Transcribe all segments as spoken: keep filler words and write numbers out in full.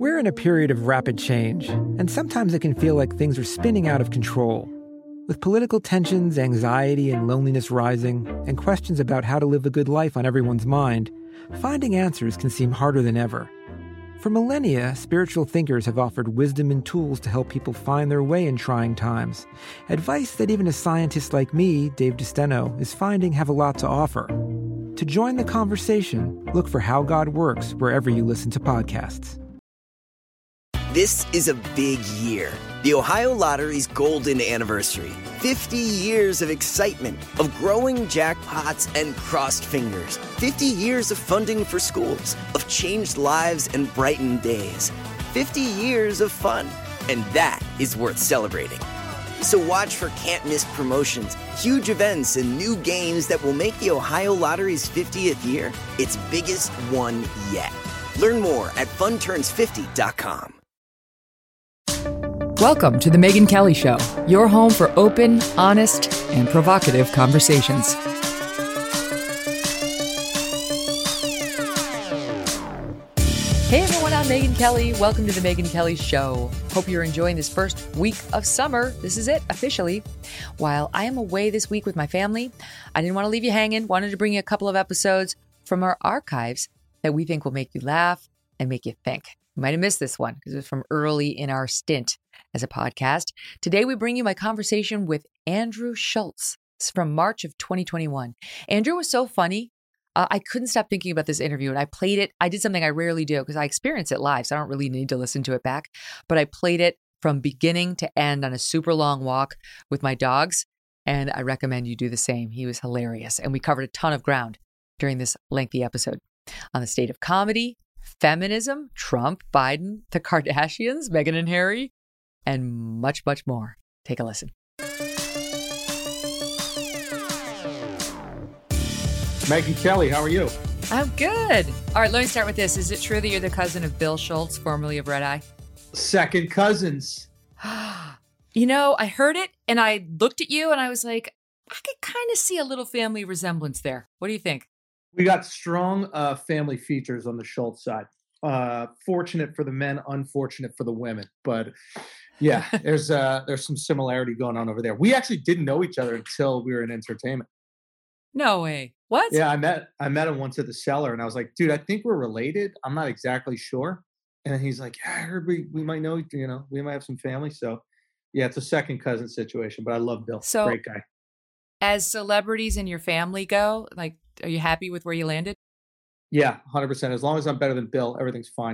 We're in a period of rapid change, and sometimes it can feel like things are spinning out of control. With political tensions, anxiety, and loneliness rising, and questions about how to live a good life on everyone's mind, finding answers can seem harder than ever. For millennia, spiritual thinkers have offered wisdom and tools to help people find their way in trying times. Advice that even a scientist like me, Dave DeSteno, is finding have a lot to offer. To join the conversation, look for How God Works wherever you listen to podcasts. This is a big year. The Ohio Lottery's golden anniversary. fifty years of excitement, of growing jackpots and crossed fingers. fifty years of funding for schools, of changed lives and brightened days. fifty years of fun. And that is worth celebrating. So watch for can't-miss promotions, huge events, and new games that will make the Ohio Lottery's fiftieth year its biggest one yet. Learn more at fun turns fifty dot com. Welcome to The Megyn Kelly Show, your home for open, honest, and provocative conversations. Hey everyone, I'm Megyn Kelly. Welcome to The Megyn Kelly Show. Hope you're enjoying this first week of summer. This is it, officially. While I am away this week with my family, I didn't want to leave you hanging. Wanted to bring you a couple of episodes from our archives that we think will make you laugh and make you think. You might have missed this one because it was from early in our stint as a podcast. Today, we bring you my conversation with Andrew Schulz. It's from March of twenty twenty-one. Andrew was so funny. Uh, I couldn't stop thinking about this interview, and I played it. I did something I rarely do because I experience it live, so I don't really need to listen to it back. But I played it from beginning to end on a super long walk with my dogs, and I recommend you do the same. He was hilarious, and we covered a ton of ground during this lengthy episode on the state of comedy, feminism, Trump, Biden, the Kardashians, Meghan and Harry, and much, much more. Take a listen. Megyn Kelly, how are you? I'm good. All right, let me start with this. Is it true that you're the cousin of Bill Schulz, formerly of Red Eye? Second cousins. You know, I heard it and I looked at you and I was like, I could kind of see a little family resemblance there. What do you think? We got strong uh, family features on the Schulz side. Uh, fortunate for the men, unfortunate for the women. But yeah, there's uh, there's some similarity going on over there. We actually didn't know each other until we were in entertainment. No way. What? Yeah, I met I met him once at the Cellar, and I was like, dude, I think we're related. I'm not exactly sure. And he's like, yeah, I heard we, we might know, you know, we might have some family. So yeah, it's a second cousin situation, but I love Bill. So, great guy. As celebrities in your family go, like, are you happy with where you landed? Yeah, one hundred percent. As long as I'm better than Bill, everything's fine.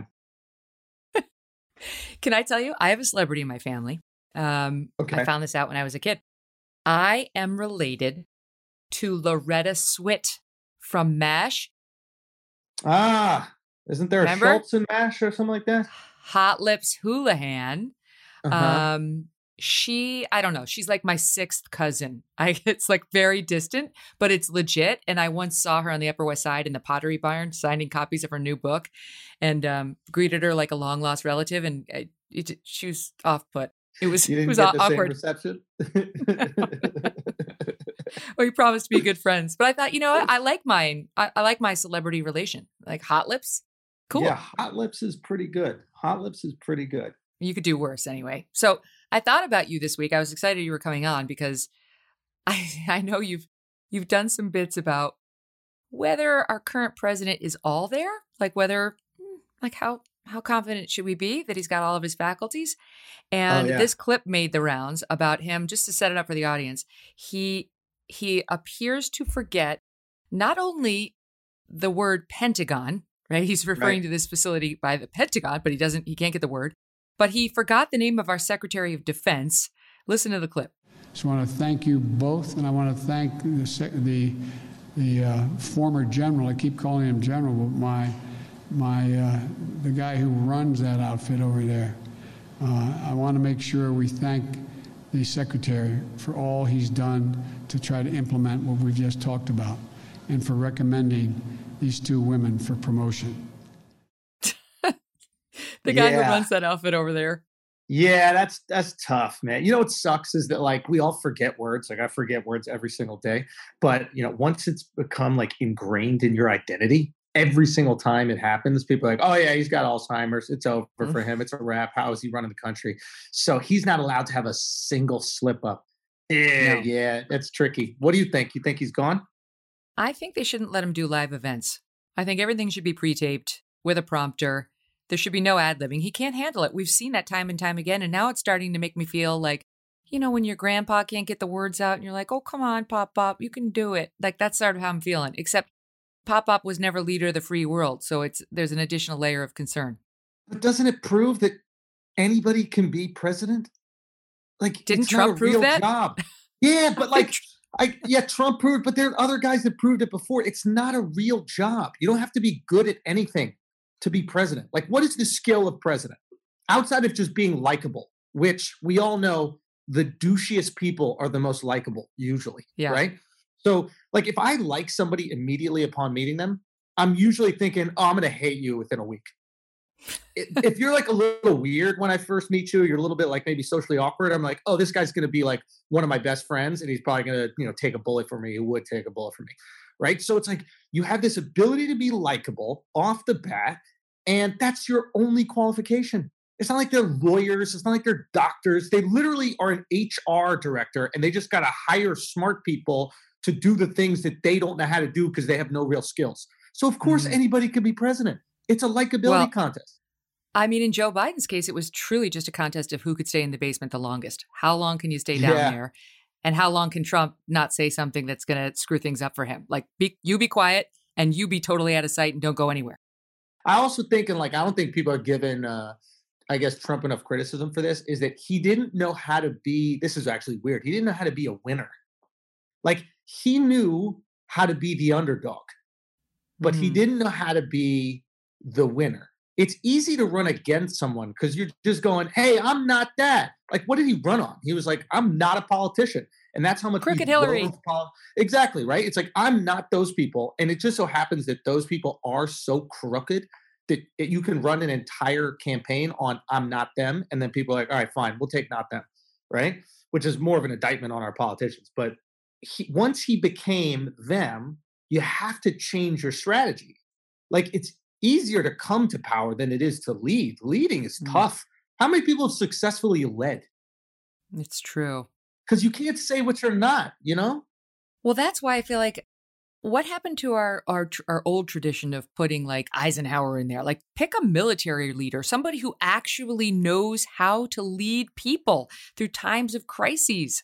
Can I tell you, I have a celebrity in my family. Um, okay. I found this out when I was a kid. I am related to Loretta Swit from MASH. Ah, isn't there Remember? a Schulz in MASH or something like that? Hot Lips Houlihan. Uh-huh. Um, she, I don't know. She's like my sixth cousin. I, it's like very distant, but it's legit. And I once saw her on the Upper West Side in the Pottery Barn signing copies of her new book, and um, greeted her like a long lost relative. And it, it, she was off put. It was, You didn't it was get the awkward. same reception? Well, we promised to be good friends, but I thought, you know what? I like mine. I, I like my celebrity relation, like Hot Lips. Cool. Yeah, Hot Lips is pretty good. Hot Lips is pretty good. You could do worse anyway. So I thought about you this week. I was excited you were coming on because I I know you've you've done some bits about whether our current president is all there, like whether like how how confident should we be that he's got all of his faculties? And Oh, yeah. this clip made the rounds about him, just to set it up for the audience. He he appears to forget not only the word Pentagon, right? He's referring Right. to this facility by the Pentagon, but he doesn't he can't get the word. But he forgot the name of our Secretary of Defense. Listen to the clip. Just want to thank you both, and I want to thank the sec- the, the uh, former general. I keep calling him general, but my my uh, the guy who runs that outfit over there. Uh, I want to make sure we thank the secretary for all he's done to try to implement what we've just talked about, and for recommending these two women for promotion. The guy Yeah. who runs that outfit over there. Yeah, that's that's tough, man. You know what sucks is that like we all forget words. Like I forget words every single day. But you know, once it's become like ingrained in your identity, every single time it happens, people are like, oh yeah, he's got Alzheimer's. It's over Mm. for him. It's a wrap. How is he running the country? So he's not allowed to have a single slip up. Yeah, No. yeah, it's tricky. What do you think? You think he's gone? I think they shouldn't let him do live events. I think everything should be pre-taped with a prompter. There should be no ad-libbing. He can't handle it. We've seen that time and time again. And now it's starting to make me feel like, you know, when your grandpa can't get the words out and you're like, oh, come on, Pop Pop, you can do it. Like, that's sort of how I'm feeling. Except Pop Pop was never leader of the free world. So it's there's an additional layer of concern. But doesn't it prove that anybody can be president? Like, Didn't it's Trump not a prove real that? job. Yeah, but like, I yeah, Trump proved, but there are other guys that proved it before. It's not a real job. You don't have to be good at anything to be president. Like, what is the skill of president outside of just being likable? Which we all know the douchiest people are the most likable usually, Yeah. right? So, like, if I like somebody immediately upon meeting them, I'm usually thinking, oh, I'm going to hate you within a week. I- if you're like a little weird when I first meet you, you're a little bit like maybe socially awkward. I'm like, oh, this guy's going to be like one of my best friends, and he's probably going to, you know, take a bullet for me. He would take a bullet for me, right? So it's like you have this ability to be likable off the bat, and that's your only qualification. It's not like they're lawyers. It's not like they're doctors. They literally are an H R director, and they just got to hire smart people to do the things that they don't know how to do because they have no real skills. So of course Mhm. anybody could be president. It's a likability Well, contest. I mean, in Joe Biden's case, it was truly just a contest of who could stay in the basement the longest. How long can you stay down Yeah. there? And how long can Trump not say something that's going to screw things up for him? Like, be, you be quiet and you be totally out of sight and don't go anywhere. I also think, and like, I don't think people are giving, uh, I guess, Trump enough criticism for this, is that he didn't know how to be, this is actually weird. He didn't know how to be a winner. Like, he knew how to be the underdog, but he Mhm. didn't know how to be the winner. It's easy to run against someone because you're just going, hey, I'm not that. Like, what did he run on? He was like, I'm not a politician. And that's how much we Crooked Hillary. loathe pol- Exactly, right? It's like, I'm not those people. And it just so happens that those people are so crooked that it, you can run an entire campaign on I'm not them. And then people are like, all right, fine, we'll take not them, right? Which is more of an indictment on our politicians. But he, once he became them, you have to change your strategy. Like, it's easier to come to power than it is to lead. Leading is Mm. tough. How many people have successfully led? It's true. Because you can't say what you're not, you know? Well, that's why I feel like what happened to our, our tr- our old tradition of putting like Eisenhower in there? Like, pick a military leader, somebody who actually knows how to lead people through times of crises.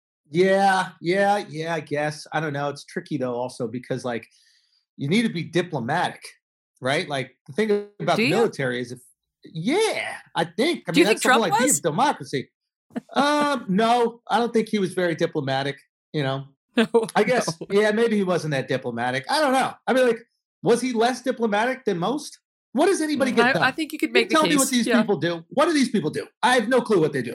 Yeah, yeah, yeah, I guess. I don't know. It's tricky though, also, because like you need to be diplomatic, right? Like the thing about Do the you? military is if yeah, I think. I Do you mean, think that's the whole Trump idea was? of democracy. um, no, I don't think he was very diplomatic, you know. No, I guess, no. yeah, maybe he wasn't that diplomatic. I don't know. I mean, like, was he less diplomatic than most? What does anybody get I, done? I think you could You make the tell case. me what these Yeah. people do. What do these people do? I have no clue what they do.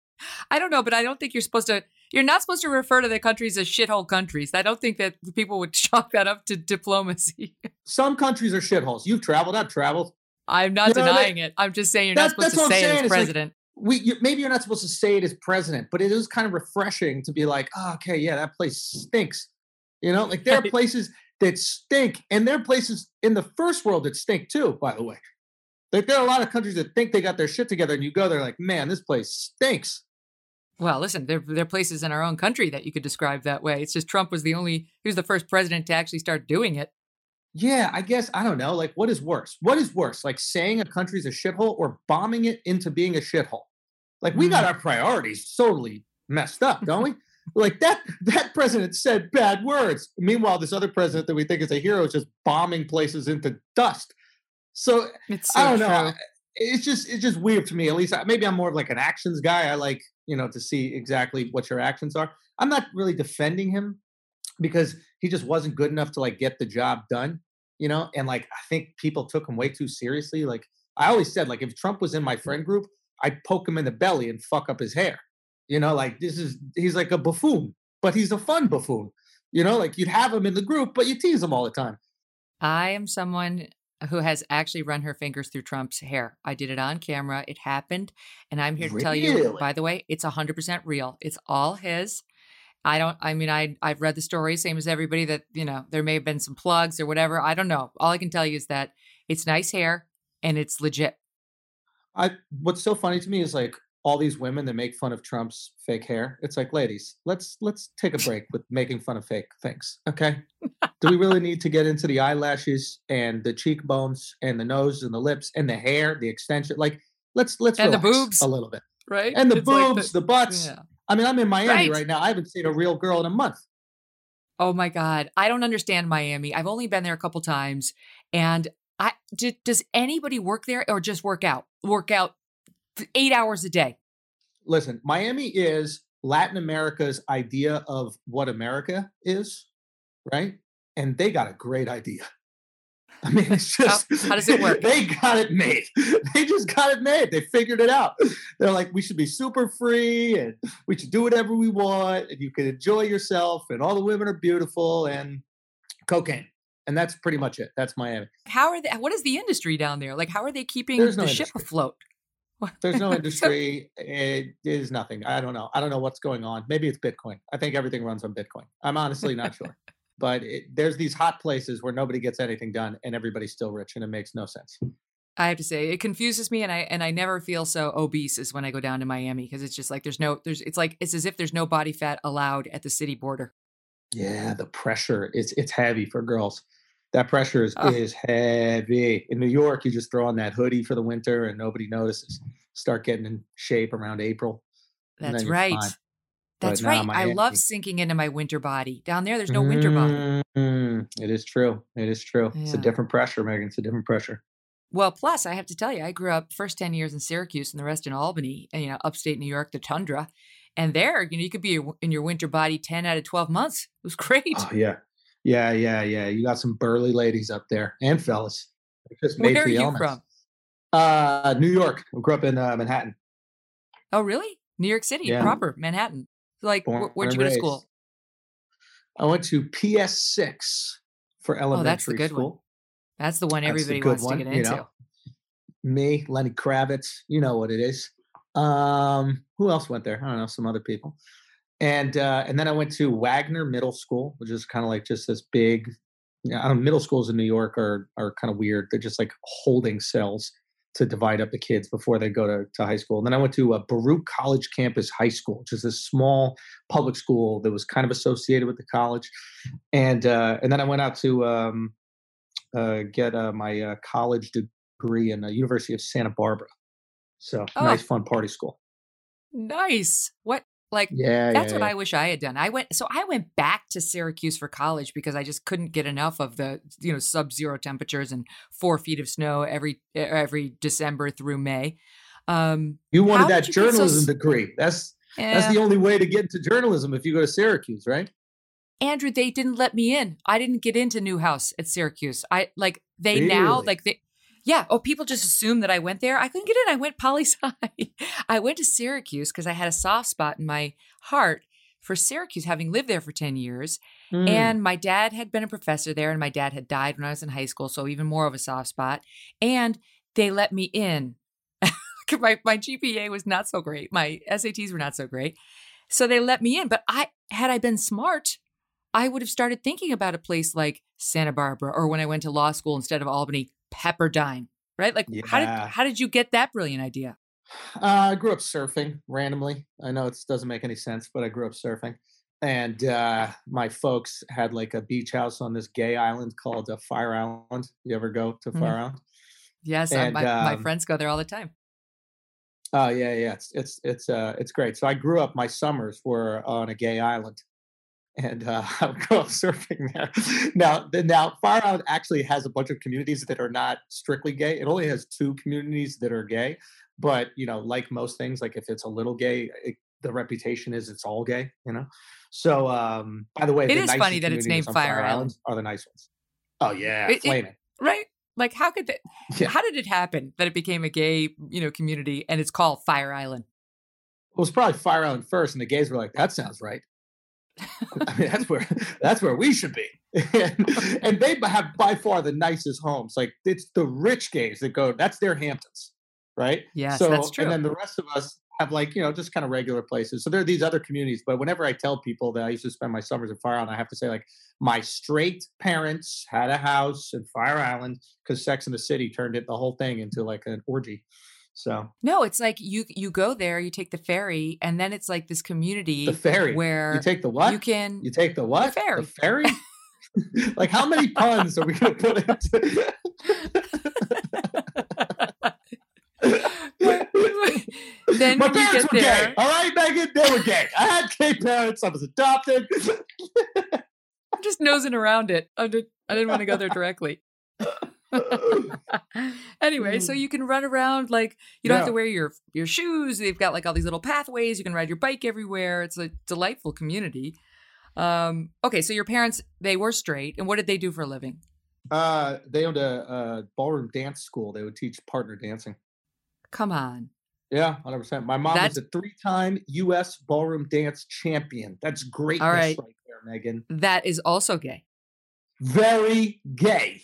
I don't know, but I don't think you're supposed to. You're not supposed to refer to the countries as shithole countries. I don't think that people would chalk that up to diplomacy. Some countries are shitholes. You've traveled. I've traveled. I'm not You know what I denying it. I'm just saying you're That- not supposed that's to what I'm say it saying. as It's like- president. We you, maybe you're not supposed to say it as president, but it is kind of refreshing to be like, oh, okay, yeah, that place stinks. You know, like there are Right. places that stink, and there are places in the first world that stink too. By the way, like there are a lot of countries that think they got their shit together, and you go there like, man, this place stinks. Well, listen, there, there are places in our own country that you could describe that way. It's just Trump was the only, he was the first president to actually start doing it. Yeah, I guess I don't know. Like, what is worse? What is worse? Like saying a country's a shithole or bombing it into being a shithole? Like we got our priorities totally messed up, don't we? Like that that president said bad words. Meanwhile, this other president that we think is a hero is just bombing places into dust. So It's so I don't true. know. It's just it's just weird to me. At least I- maybe I'm more of like an actions guy. I like, you know, to see exactly what your actions are. I'm not really defending him because he just wasn't good enough to like get the job done, you know? And like I think people took him way too seriously. Like I always said, like if Trump was in my friend group, I'd poke him in the belly and fuck up his hair. You know, like this is he's like a buffoon, but he's a fun buffoon. You know, like you'd have him in the group, but you tease him all the time. I am someone who has actually run her fingers through Trump's hair. I did it on camera. It happened. And I'm here to tell you, Really? by the way, it's one hundred percent real. It's all his. I don't, I mean, I, I've read the story, same as everybody, that, you know, there may have been some plugs or whatever. I don't know. All I can tell you is that it's nice hair and it's legit. I what's so funny to me is like all these women that make fun of Trump's fake hair. It's like, ladies, let's let's take a break with making fun of fake things. Okay. Do we really need to get into the eyelashes and the cheekbones and the nose and the lips and the hair, the extension? Like, let's let's and the relax boobs a little bit. Right. And the It's like boobs, the, the butts. Yeah. I mean, I'm in Miami Right. right now. I haven't seen a real girl in a month. Oh my God. I don't understand Miami. I've only been there a couple times. And I d- does anybody work there or just work out? Work out eight hours a day? Listen, Miami is Latin America's idea of what America is, right? And they got a great idea. I mean, it's just how, how does it work? They got it made. They just got it made. They figured it out. They're like, we should be super free and we should do whatever we want and you can enjoy yourself and all the women are beautiful and cocaine. And that's pretty much it. That's Miami. How are they? What is the industry down there? Like, how are they keeping There's the no ship industry. afloat? There's no industry. It is nothing. I don't know. I don't know what's going on. Maybe it's Bitcoin. I think everything runs on Bitcoin. I'm honestly not sure. But it, there's these hot places where nobody gets anything done and everybody's still rich and it makes no sense. I have to say, it confuses me, and I and I never feel so obese as when I go down to Miami, because it's just like there's no there's it's like it's as if there's no body fat allowed at the city border. Yeah, the pressure is it's heavy for girls. That pressure is, Oh. is heavy. In New York, you just throw on that hoodie for the winter and nobody notices. Start getting in shape around April. and That's then you're right. fine. That's But right. now I love Miami- sinking into my winter body. Down there, there's no winter body. Mm, it is true. It is true. It's a Yeah. different pressure, Megan. It's a different pressure. Well, plus I have to tell you, I grew up first ten years in Syracuse and the rest in Albany, and, you know, upstate New York, the tundra. And there, you know, you could be in your winter body ten out of twelve months. It was great. Oh, yeah. Yeah, yeah, yeah. You got some burly ladies up there and fellas. They're just made Where for are the you elements. from? Uh, New York. I grew up in uh, Manhattan. Oh, really? New York City, Yeah. proper, Manhattan. Like, Born wh- where'd you and go to raised. school? I went to P S six for elementary Oh, that's the good one. school. That's the one That's the everybody good wants one, to get you into. know. Me, Lenny Kravitz, you know what it is. Um, who else went there? I don't know, some other people. And uh, and then I went to Wagner Middle School, which is kind of like just this big. Yeah, I don't know, middle schools in New York are are kind of weird. They're just like holding cells to divide up the kids before they go to, to high school. And then I went to uh, Baruch College Campus High School, which is a small public school that was kind of associated with the college. And uh, and then I went out to um, uh, get uh, my uh, college degree in the University of Santa Barbara. So Oh. nice, fun party school. Nice. What? Like, Yeah, that's yeah, what yeah. I wish I had done. I went, so I went back to Syracuse for college because I just couldn't get enough of the, you know, sub-zero temperatures and four feet of snow every every December through May. Um, You wanted How that did you get so journalism s- degree. That's eh, that's the only way to get into journalism if you go to Syracuse, right? Andrew, they didn't let me in. I didn't get into Newhouse at Syracuse. I like they now Really? like they. Yeah. Oh, people just assume that I went there. I couldn't get in. I went poli sci. I went to Syracuse because I had a soft spot in my heart for Syracuse, having lived there for ten years. Mm. And my dad had been a professor there, and my dad had died when I was in high school. So even more of a soft spot. And they let me in. my, my G P A was not so great. My S A Ts were not so great. So they let me in. But I had I been smart, I would have started thinking about a place like Santa Barbara, or when I went to law school instead of Albany, Pepperdine, right? Like, how did Yeah. how did you get that brilliant idea? Uh, I grew up surfing randomly. I know it doesn't make any sense, but I grew up surfing. And uh, my folks had like a beach house on this gay island called uh, Fire Island. You ever go to Mhm. Fire Island? Yes, I- And, my, my um, friends go there all the time. Oh yeah, yeah. It's it's it's uh it's great. So I grew up. My summers were on a gay island, and uh, I would go up surfing there. Now, the, now Fire Island actually has a bunch of communities that are not strictly gay. It only has two communities that are gay, but you know, like most things, like if it's a little gay, it, the reputation is it's all gay. You know. So, um, by the way, It the is nicest funny that it's communities named on Fire Island. are the nice ones. Oh yeah, It- it- flaming. Right? Like, how could that? Yeah. How did it happen that it became a gay, you know, community and it's called Fire Island? It was probably Fire Island first, and the gays were like, "That sounds right." I mean, that's where that's where we should be. and, and they have by far the nicest homes. Like it's the rich gays that go. That's their Hamptons, right? Yes, so, that's true. And then the rest of us have like, you know, just kind of regular places. So there are these other communities. But whenever I tell people that I used to spend my summers in Fire Island, I have to say like my straight parents had a house in Fire Island because Sex and the City turned it, the whole thing into like an orgy. So no, it's like you you go there, you take the ferry, and then it's like this community. The ferry. Where you take the what? You can. You take the what? The ferry. The ferry? Like how many puns are we going to put into? Then my when you parents get were there, gay. All right, Megan, they were gay. I had gay parents. I was adopted. I'm just nosing around it. I didn't, I didn't want to go there directly. Anyway, so you can run around like you don't Yeah. have to wear your your shoes. They've got like all these little pathways. You can ride your bike everywhere. It's a delightful community. Um, okay, so your parents, they were straight, and what did they do for a living? Uh, they owned a, a ballroom dance school. They would teach partner dancing. Come on. Yeah, one hundred percent. My mom That's- was a three-time U S ballroom dance champion. That's greatness All right. right there, Megan. That is also gay. Very gay.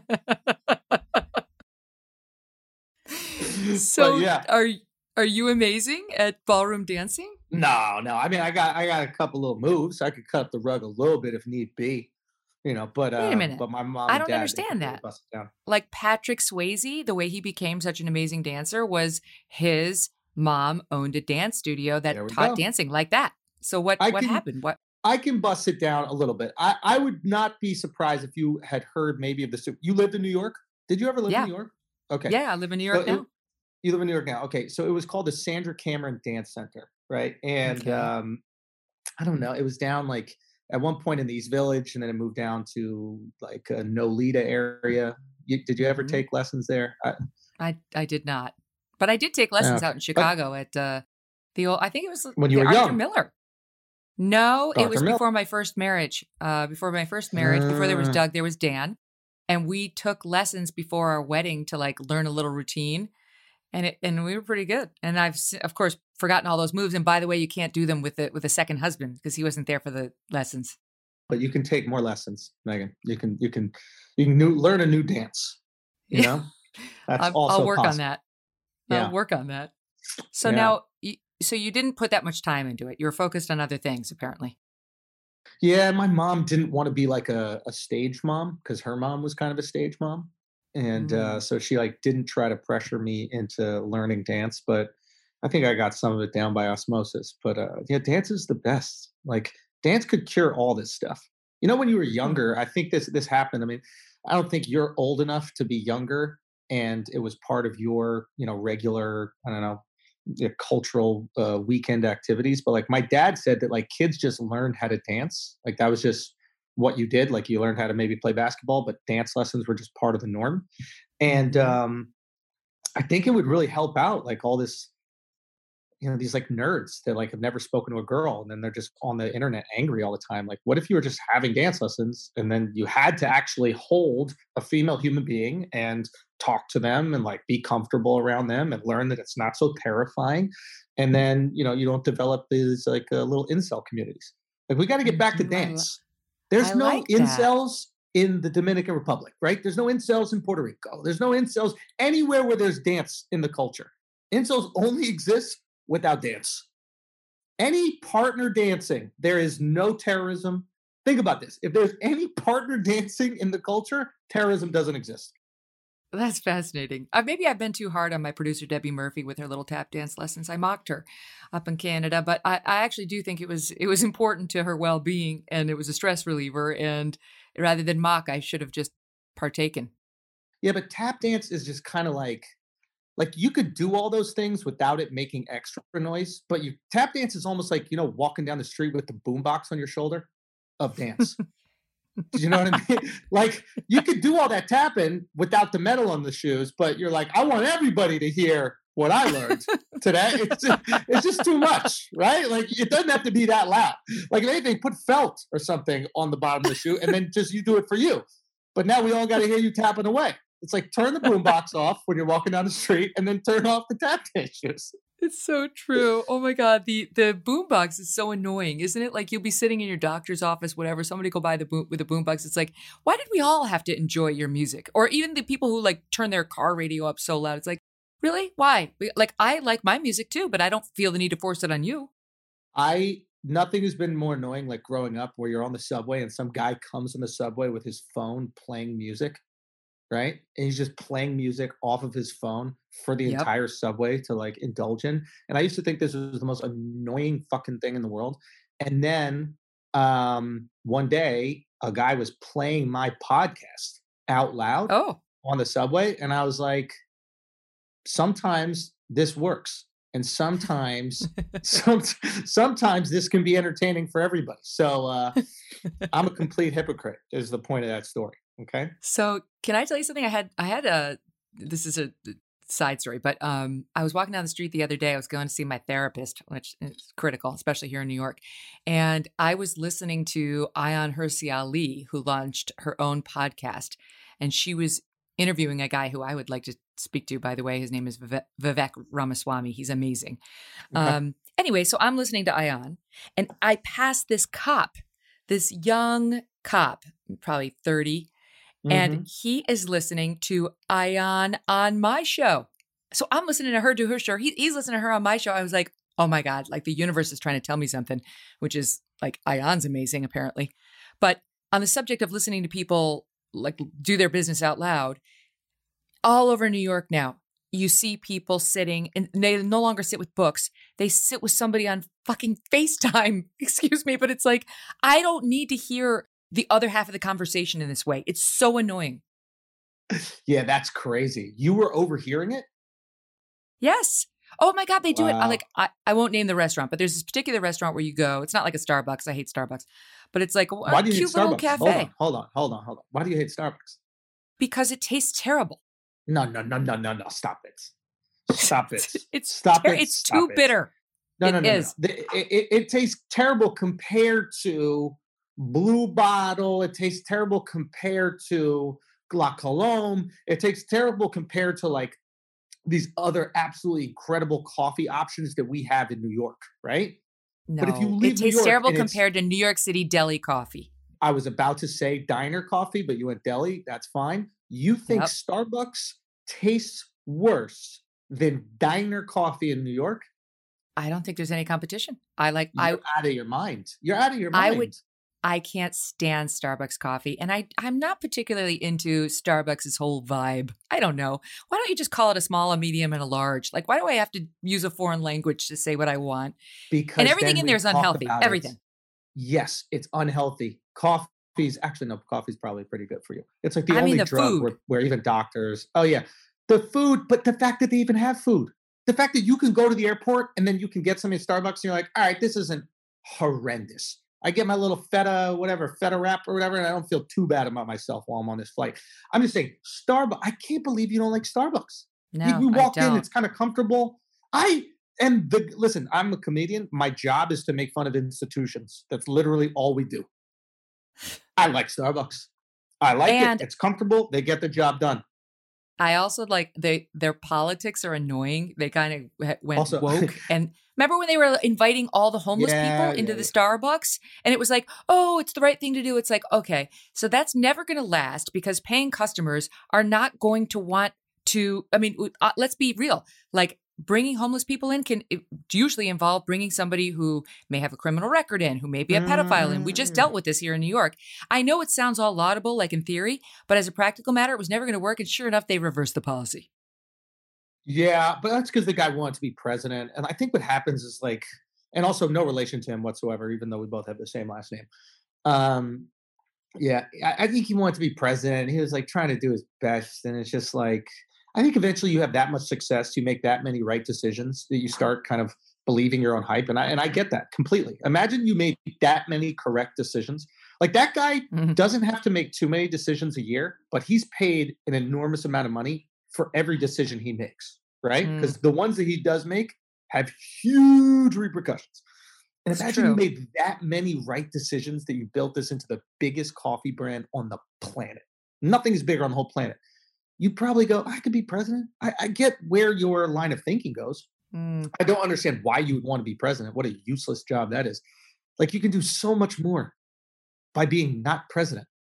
So But yeah. are are you amazing at ballroom dancing? No, no. I mean, I got I got a couple little moves. I could cut up the rug a little bit if need be, you know. But uh, Wait a minute. but my mom, I and don't dad, they understand could really that. bust it down. Like Patrick Swayze, the way he became such an amazing dancer was his mom owned a dance studio that There we taught go. dancing like that. So what I what can- happened? What I can bust it down a little bit. I, I would not be surprised if you had heard maybe of the. You lived in New York? Did you ever live Yeah. in New York? Okay. Yeah, I live in New York So it- now. You live in New York now. Okay. So it was called the Sandra Cameron Dance Center, right? And Okay. um, I don't know. It was down like at one point in the East Village, and then it moved down to like a Nolita area. You, did you ever Mhm. take lessons there? I, I I did not. But I did take lessons Okay. out in Chicago at uh, the old I think it was When you the were Arthur young. Miller. No, it Arthur was Miller. before my first marriage. Uh, before my first marriage, before there was Ah. Doug, there was Dan. And we took lessons before our wedding to like learn a little routine. And it, and we were pretty good. And I've s- of course forgotten all those moves. And by the way, you can't do them with the with a second husband because he wasn't there for the lessons. but you can take more lessons, Megan. You can you can you can new, learn a new dance. You Yeah. know, that's I'll, also I'll work on possible. that. Yeah. I'll work on that. So Yeah. now, you, so you didn't put that much time into it. You were focused on other things, apparently. Yeah, my mom didn't want to be like a, a stage mom because her mom was kind of a stage mom. And uh, Mm. so she like didn't try to pressure me into learning dance, but I think I got some of it down by osmosis. But uh, yeah, dance is the best. Like dance could cure all this stuff. You know, when you were younger, I think this this happened. I mean, I don't think you're old enough to be younger, and it was part of your you know regular I don't know yeah, cultural uh, weekend activities. But like my dad said that like kids just learned how to dance. Like that was just what you did. Like you learned how to maybe play basketball, but dance lessons were just part of the norm. And Mhm. um, I think it would really help out like all this, you know, these like nerds that like have never spoken to a girl and then they're just on the internet angry all the time. Like, what if you were just having dance lessons and then you had to actually hold a female human being and talk to them and like be comfortable around them and learn that it's not so terrifying. And then, you know, you don't develop these like uh, little incel communities. Like we got to get back to Mhm. I li- dance. There's I no like that. incels in the Dominican Republic, right? There's no incels in Puerto Rico. There's no incels anywhere where there's dance in the culture. Incels only exist without dance. Any partner dancing, there is no terrorism. Think about this. If there's any partner dancing in the culture, terrorism doesn't exist. That's fascinating. Uh, maybe I've been too hard on my producer, Debbie Murphy, with her little tap dance lessons. I mocked her up in Canada, but I, I actually do think it was it was important to her well-being and it was a stress reliever. And rather than mock, I should have just partaken. Yeah, but tap dance is just kind of like, like you could do all those things without it making extra noise. But you tap dance is almost like, you know, walking down the street with the boombox on your shoulder of dance. Do you know what I mean? Like you could do all that tapping without the metal on the shoes, but you're like, I want everybody to hear what I learned today. It's just, it's just too much, right? Like it doesn't have to be that loud. Like if anything, put felt or something on the bottom of the shoe, and then just you do it for you. But now we all got to hear you tapping away. It's like turn the boombox off when you're walking down the street, and then turn off the tap dance shoes. It's so true. Oh my God. The the boombox is so annoying, isn't it? Like you'll be sitting in your doctor's office, whatever, somebody go by the boom with a boombox. It's like, why did we all have to enjoy your music? Or even the people who like turn their car radio up so loud. It's like, Really? Why? Like, I like my music too, but I don't feel the need to force it on you. I nothing has been more annoying like growing up where you're on the subway and some guy comes on the subway with his phone playing music, right? And he's just playing music off of his phone for the Yep. entire subway to like indulge in. And I used to think this was the most annoying fucking thing in the world. And then um one day a guy was playing my podcast out loud Oh, on the subway and I was like, sometimes this works. And sometimes, some, sometimes this can be entertaining for everybody. So uh, I'm a complete hypocrite. Is the point of that story? Okay. so can I tell you something? I had, I had a, this is a side story, but um, I was walking down the street the other day. I was going to see my therapist, which is critical, especially here in New York. And I was listening to Ayaan Hirsi Ali, who launched her own podcast. And she was interviewing a guy who I would like to speak to, by the way. His name is Vivek, Vivek Ramaswamy. He's amazing. Okay. Um, anyway, so I'm listening to Ayaan, and I passed this cop, this young cop, probably thirty, and Mhm. he is listening to Ayaan on my show. So I'm listening to her do her show. He, he's listening to her on my show. I was like, oh my God, like the universe is trying to tell me something, which is like Ayaan's amazing, apparently. But on the subject of listening to people like do their business out loud, all over New York now, you see people sitting, and they no longer sit with books. They sit with somebody on fucking FaceTime. Excuse me, but it's like, I don't need to hear the other half of the conversation in this way. It's so annoying. Yeah, that's crazy. You were overhearing it? Yes. Oh my God, they do it. I Wow. like, I, I won't name the restaurant, but there's this particular restaurant where you go. It's not like a Starbucks. I hate Starbucks, but it's like a, Why a do you hate cute little Starbucks? cafe Hold on, hold on, hold on, hold on. Why do you hate Starbucks? because it tastes terrible. No, no, no, no, no, no. Stop it. Stop it. It's Stop ter- it. It's Stop too it. bitter. No, It no, no, no. is. The- It, it, it tastes terrible compared to Blue Bottle. It tastes terrible compared to La Colombe. It tastes terrible compared to like these other absolutely incredible coffee options that we have in New York, right? No, But if you leave it New tastes York terrible and it's- compared to New York City deli coffee. I was about to say diner coffee, but you went deli. That's fine. You think Yep. Starbucks tastes worse than diner coffee in New York? I don't think there's any competition. I like, I, You're out of your mind. You're out of your I mind. would- I can't stand Starbucks coffee. And I, I'm not particularly into Starbucks' whole vibe. I don't know. Why don't you just call it a small, a medium, and a large? Like, why do I have to use a foreign language to say what I want? Because And everything then in we there is talk unhealthy. about it. Everything. Yes, it's unhealthy. Coffee's actually no, coffee's probably pretty good for you. It's like the I mean, only the drug food. where, where even doctors. Oh yeah, the food, but the fact that they even have food, the fact that you can go to the airport and then you can get something at Starbucks and you're like, all right, this isn't horrendous. I get my little feta, whatever, feta wrap or whatever, and I don't feel too bad about myself while I'm on this flight. I'm just saying, Starbucks. I can't believe you don't like Starbucks. No, You, you I walk in, don't. it's kind of comfortable. I and the listen, I'm a comedian. My job is to make fun of institutions. That's literally all we do. I like Starbucks. I like And- it. It's comfortable. They get the job done. I also like they their politics are annoying. They kind of went Also- woke. And remember when they were inviting all the homeless Yeah, people into yeah, the yeah. Starbucks? And it was like, oh, it's the right thing to do. It's like, okay, so that's never going to last because paying customers are not going to want to. I mean, uh, let's be real. Like bringing homeless people in can it usually involve bringing somebody who may have a criminal record in, who may be a pedophile in. We just Mm. dealt with this here in New York. I know it sounds all laudable, like in theory, but as a practical matter, it was never going to work. And sure enough, they reversed the policy. Yeah, but that's because the guy wanted to be president. And I think what happens is like, and also no relation to him whatsoever, even though we both have the same last name. Um, yeah, I, I think he wanted to be president. He was like trying to do his best. And it's just like, I think eventually you have that much success, you make that many right decisions that you start kind of believing your own hype. And I, and I get that completely. Imagine you made that many correct decisions. Like that guy Mhm. doesn't have to make too many decisions a year, but he's paid an enormous amount of money for every decision he makes, right? Mm. Because the ones that he does make have huge repercussions. And It's imagine true. you made that many right decisions that you built this into the biggest coffee brand on the planet. Nothing is bigger on the whole planet. You'd probably go, I could be president. I, I get where your line of thinking goes. Mm. I don't understand why you would want to be president. What a useless job that is. Like you can do so much more by being not president.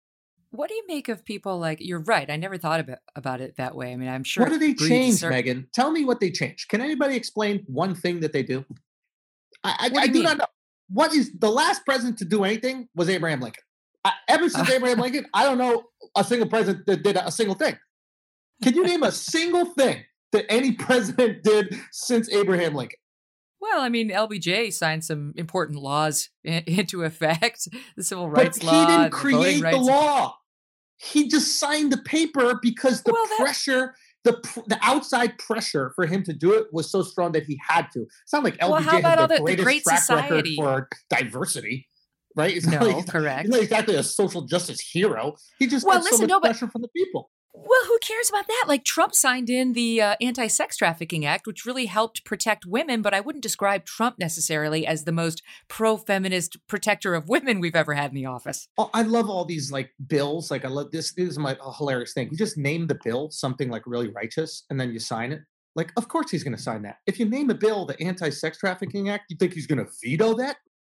What do you make of people like, you're right, I never thought about, about it that way. I mean, I'm sure. What do they it breeds a change, certain- Megan? Tell me what they change. Can anybody explain one thing that they do? I, I, What do I you do mean? not know. What is the last president to do anything was Abraham Lincoln. I, ever since Abraham Lincoln, I don't know a single president that did a, a single thing. Can you name a single thing that any president did since Abraham Lincoln? Well, I mean, L B J signed some important laws in, into effect. The civil But rights he law, didn't the create voting the rights. law. He just signed the paper because the Well, that- pressure, the pr- the outside pressure for him to do it was so strong that he had to. It's not like Well, L B J how about has all the the- the greatest Great track Society? record for diversity, right? It's No, not like, he's not- correct. He's not exactly a social justice hero. He just Well, got so listen, much no, but- pressure from the people. Well, who cares about that? Like Trump signed in the uh, Anti-Sex Trafficking Act, which really helped protect women, but I wouldn't describe Trump necessarily as the most pro-feminist protector of women we've ever had in the office. Oh, I love all these like bills. Like I love this. This is my a hilarious thing. You just name the bill something like really righteous, and then you sign it. Like, of course he's going to sign that. If you name a bill the Anti-Sex Trafficking Act, you think he's going to veto that?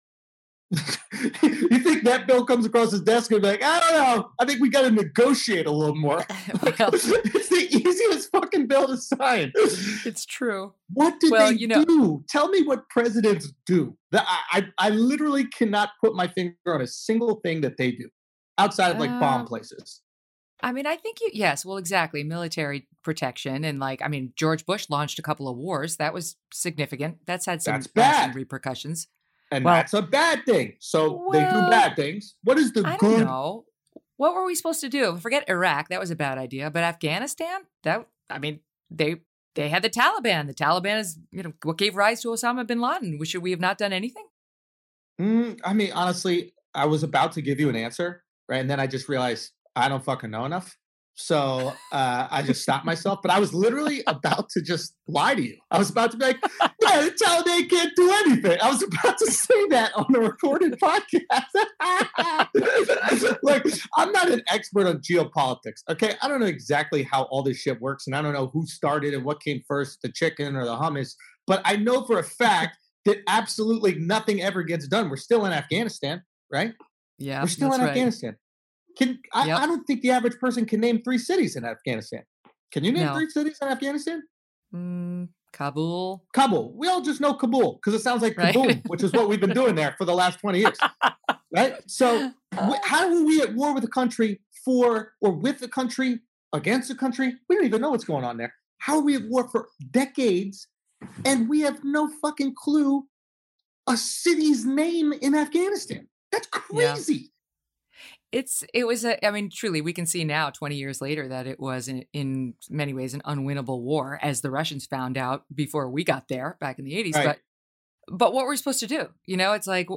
You think that bill comes across his desk and be like, I don't know. I think we got to negotiate a little more. Like, Well- it's the easiest fucking bill to sign. It's true. What did Well, they you know- do? Tell me what presidents do. That I, I I literally cannot put my finger on a single thing that they do outside of like bomb Uh, places. I mean, I think you, yes, well, exactly. Military protection. And like, I mean, George Bush launched a couple of wars. That was significant. That's had some That's lasting bad. repercussions. And well- that's a bad thing. So they do Well, bad things. What is the I don't good? know. What were we supposed to do? Forget Iraq. That was a bad idea. But Afghanistan, that, I mean, they they had the Taliban. The Taliban is, you know, what gave rise to Osama bin Laden. Should we have not done anything? Mm, I mean, honestly, I was about to give you an answer, right? And then I just realized I don't fucking know enough. So uh, I just stopped myself. But I was literally about to just lie to you. I was about to be like, yeah, the Taliban can't do anything. I was about to say that on the recorded podcast. Like, I'm not an expert on geopolitics, okay? I don't know exactly how all this shit works, and I don't know who started and what came first, the chicken or the hummus. But I know for a fact that absolutely nothing ever gets done. We're still in Afghanistan, right? Yeah, We're still that's in right. Afghanistan. Can I, Yep. I don't think the average person can name three cities in Afghanistan. Can you name No. three cities in Afghanistan? Mm, Kabul. Kabul. We all just know Kabul because it sounds like Right. kaboom, which is what we've been doing there for the last twenty years. Right? So wh- how are we at war with a country for or with a country against a country? We don't even know what's going on there. How are we at war for decades and we have no fucking clue a city's name in Afghanistan? That's Yeah. crazy. It's it was a I mean truly we can see now twenty years later that it was in, in many ways an unwinnable war, as the Russians found out before we got there back in the eighties. Right. But but what were we supposed to do? You know, it's like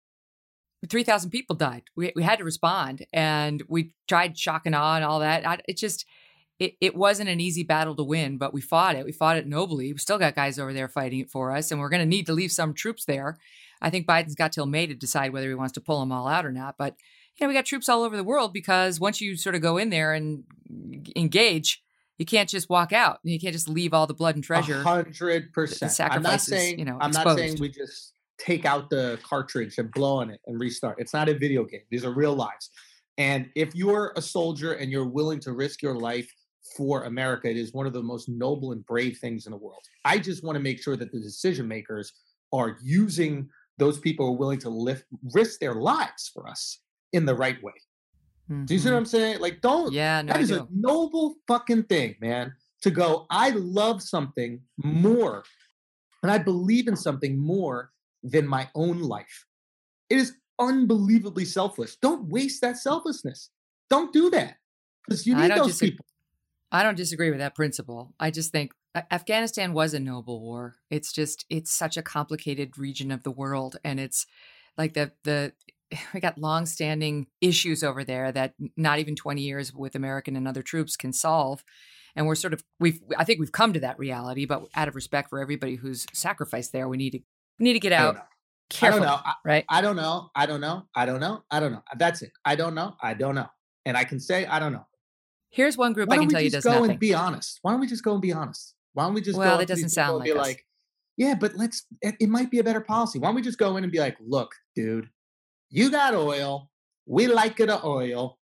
three thousand people died. We we had to respond, and we tried shock and awe and all that. I, it just it, it wasn't an easy battle to win, but we fought it. We fought it nobly. We still got guys over there fighting it for us, and we're going to need to leave some troops there. I think Biden's got till May to decide whether he wants to pull them all out or not. But you know, we got troops all over the world because once you sort of go in there and engage, you can't just walk out. You can't just leave all the blood and treasure. A hundred percent. I'm not sacrifices, saying you know, I'm not saying exposed. we just take out the cartridge and blow on it and restart. It's not a video game. These are real lives. And if you're a soldier and you're willing to risk your life for America, it is one of the most noble and brave things in the world. I just want to make sure that the decision makers are using those people who are willing to lift, risk their lives for us in the right way. Do you see what I'm saying? Like, don't. Yeah, no, that I is do. a noble fucking thing, man. To go, I love something more, and I believe in something more than my own life. It is unbelievably selfless. Don't waste that selflessness. Don't do that because you I need don't those disagree. people. I don't disagree with that principle. I just think A- Afghanistan was a noble war. It's just it's such a complicated region of the world, and it's like the the we got longstanding issues over there that not even twenty years with American and other troops can solve. And we're sort of we've I think we've come to that reality, but out of respect for everybody who's sacrificed there, we need to we need to get I don't out know. I don't carefully, know. I, right? I don't know. I don't know. I don't know. I don't know. That's it. I don't know. I don't know. And I can say I don't know. Here's one group Why I don't can we tell you just does go nothing. and be honest? Why don't we just go and be honest? Why don't we just Well, go that up to these doesn't sound people and be like us. like, yeah, but let's, it, it might be a better policy. Why don't we just go in and be like, look, dude, you got oil. We like it, oil.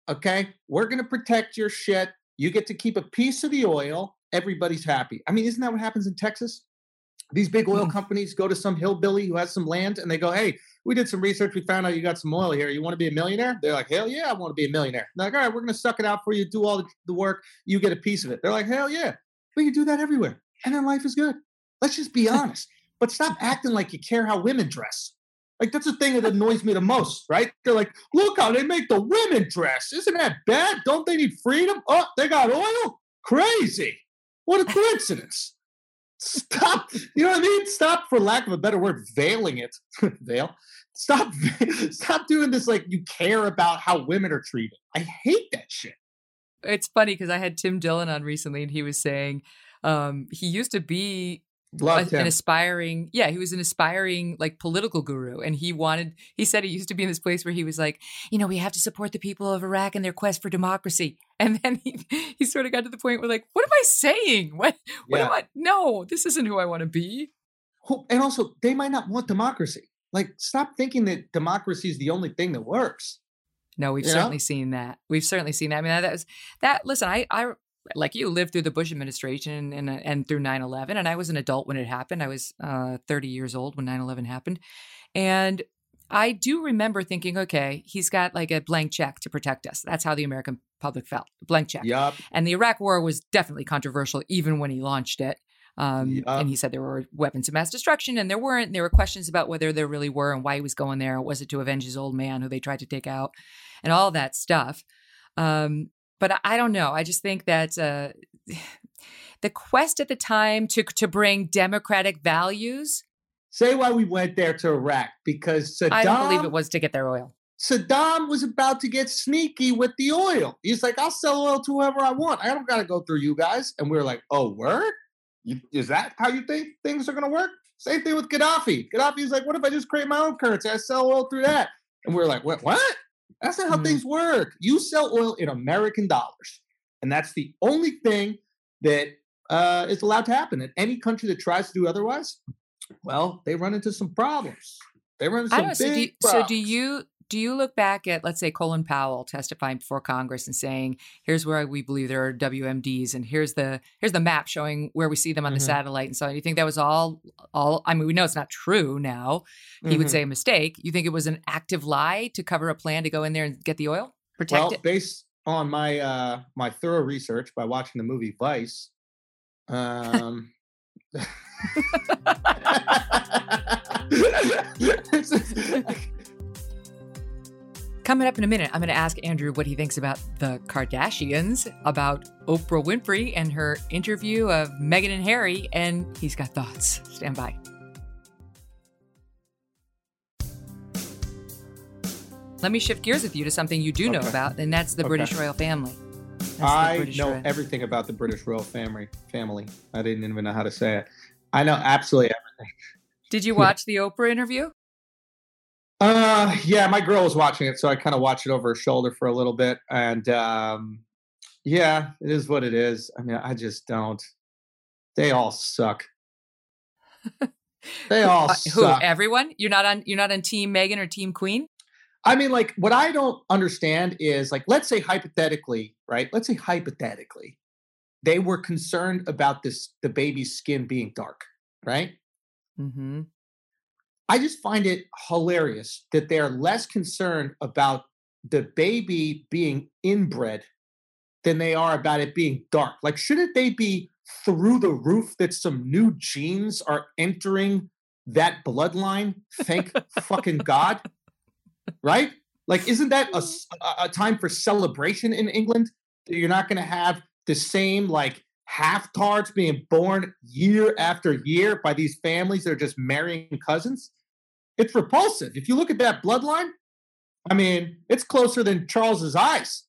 Okay. We're going to protect your shit. You get to keep a piece of the oil. Everybody's happy. I mean, isn't that what happens in Texas? These big oil companies go to some hillbilly who has some land and they go, hey, we did some research. We found out you got some oil here. You want to be a millionaire? They're like, hell yeah, I want to be a millionaire. They're like, all right, we're going to suck it out for you, do all the, the work. You get a piece of it. They're like, hell yeah. We can do that everywhere. And then life is good. Let's just be honest. But stop acting like you care how women dress. Like, that's the thing that annoys me the most, right? They're like, look how they make the women dress. Isn't that bad? Don't they need freedom? Oh, they got oil? Crazy. What a coincidence. Stop, you know what I mean? Stop, for lack of a better word, veiling it. Veil. Stop, stop doing this like you care about how women are treated. I hate that shit. It's funny because I had Tim Dillon on recently and he was saying um, he used to be a, an aspiring, yeah, he was an aspiring like political guru. And he wanted, he said he used to be in this place where he was like, you know, we have to support the people of Iraq in their quest for democracy. And then he, he sort of got to the point where like, what am I saying? What, what yeah. am I? No, this isn't who I want to be. And also, they might not want democracy. Like, stop thinking that democracy is the only thing that works. No, we've you certainly know? seen that. We've certainly seen that. I mean, that was that. Listen, I, I like you lived through the Bush administration and and through nine eleven, and I was an adult when it happened. I was uh, thirty years old when nine eleven happened, and I do remember thinking, okay, he's got like a blank check to protect us. That's how the American public felt, blank check. Yep. And the Iraq War was definitely controversial, even when he launched it. Um, yep. And he said there were weapons of mass destruction, and there weren't. And there were questions about whether there really were and why he was going there. Was it to avenge his old man who they tried to take out, and all that stuff. Um, but I, I don't know. I just think that uh, the quest at the time to to bring democratic values. Say why we went there to Iraq, because Saddam, I don't believe it was to get their oil. Saddam was about to get sneaky with the oil. He's like, I'll sell oil to whoever I want. I don't got to go through you guys. And we were like, oh, word? You, is that how you think things are going to work? Same thing with Gaddafi. Gaddafi's like, what if I just create my own currency? I sell oil through that. And we were like, what? What? That's not how mm-hmm. things work. You sell oil in American dollars. And that's the only thing that uh, is allowed to happen. And any country that tries to do otherwise, well, they run into some problems. They run into some I don't know, big so do you, problems. So do you do you look back at, let's say, Colin Powell testifying before Congress and saying, here's where we believe there are W M Ds, and here's the here's the map showing where we see them on mm-hmm. the satellite and so on. You think that was all all? I mean, we know it's not true now. He mm-hmm. would say a mistake. You think it was an active lie to cover a plan to go in there and get the oil, protect well, it? Based on my uh, my thorough research by watching the movie Vice. Um, Coming up in a minute, I'm going to ask Andrew what he thinks about the Kardashians, about Oprah Winfrey and her interview of Meghan and Harry, and he's got thoughts. Stand by. Let me shift gears with you to something you do okay. know about, and that's the okay. British royal family. That's I British know royal. everything about the British royal family. Family. I didn't even know how to say it. I know absolutely everything. Did you watch the Oprah interview? Uh, yeah, my girl was watching it, so I kind of watched it over her shoulder for a little bit. And um, yeah, it is what it is. I mean, I just don't. They all suck. They all uh, suck. Who? Everyone? You're not on. You're not on Team Meghan or Team Queen? I mean, like, what I don't understand is, like, let's say hypothetically, right? Let's say hypothetically, they were concerned about this the baby's skin being dark, right? Mm-hmm. I just find it hilarious that they're less concerned about the baby being inbred than they are about it being dark. Like, shouldn't they be through the roof that some new genes are entering that bloodline? Thank fucking God. Right? Like, isn't that a, a time for celebration in England? You're not going to have the same, like, half-tards being born year after year by these families that are just marrying cousins? It's repulsive. If you look at that bloodline, I mean, it's closer than Charles's eyes.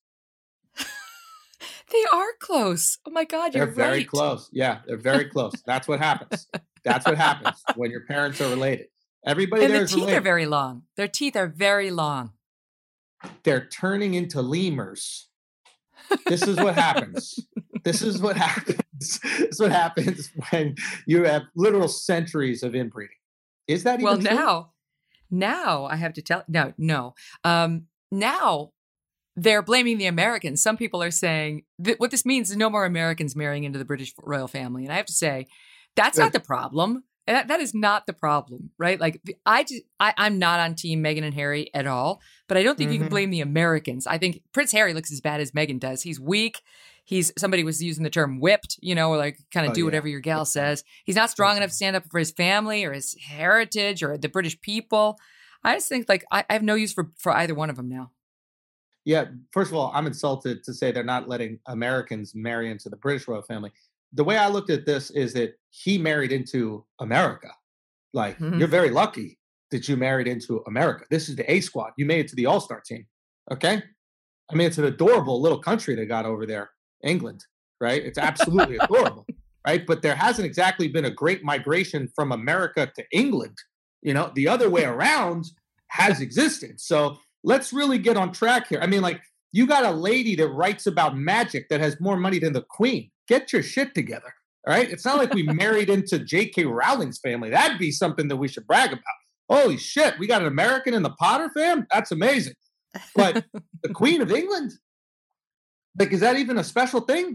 They are close. Oh my God, you're right. They're very right. close. Yeah, they're very close. That's what happens. That's what happens when your parents are related. Everybody and there the is teeth related. are very long. Their teeth are very long. They're turning into lemurs. This is what happens. This is what happens. This is what happens when you have literal centuries of inbreeding. Is that even well true? now? Now I have to tell. No, no. Um, now they're blaming the Americans. Some people are saying that what this means is no more Americans marrying into the British royal family. And I have to say, that's not the problem. And that, that is not the problem, right? Like, I, just, I, I'm not on team Meghan and Harry at all, but I don't think mm-hmm. you can blame the Americans. I think Prince Harry looks as bad as Meghan does. He's weak. He's, somebody was using the term whipped, you know, or like kind of oh, do whatever yeah. your gal says. He's not strong enough to stand up for his family or his heritage or the British people. I just think like I, I have no use for, for either one of them now. Yeah. First of all, I'm insulted to say they're not letting Americans marry into the British royal family. The way I looked at this is that he married into America. Like, mm-hmm. you're very lucky that you married into America. This is the A squad. You made it to the All-Star team. Okay. I mean, it's an adorable little country they got over there, England, right? It's absolutely adorable, right? But there hasn't exactly been a great migration from America to England. You know, the other way around has existed. So let's really get on track here. I mean, like, you got a lady that writes about magic that has more money than the Queen. Get your shit together, all right? It's not like we married into J K Rowling's family. That'd be something that we should brag about. Holy shit, we got an American in the Potter fam? That's amazing. But the Queen of England? Like, is that even a special thing?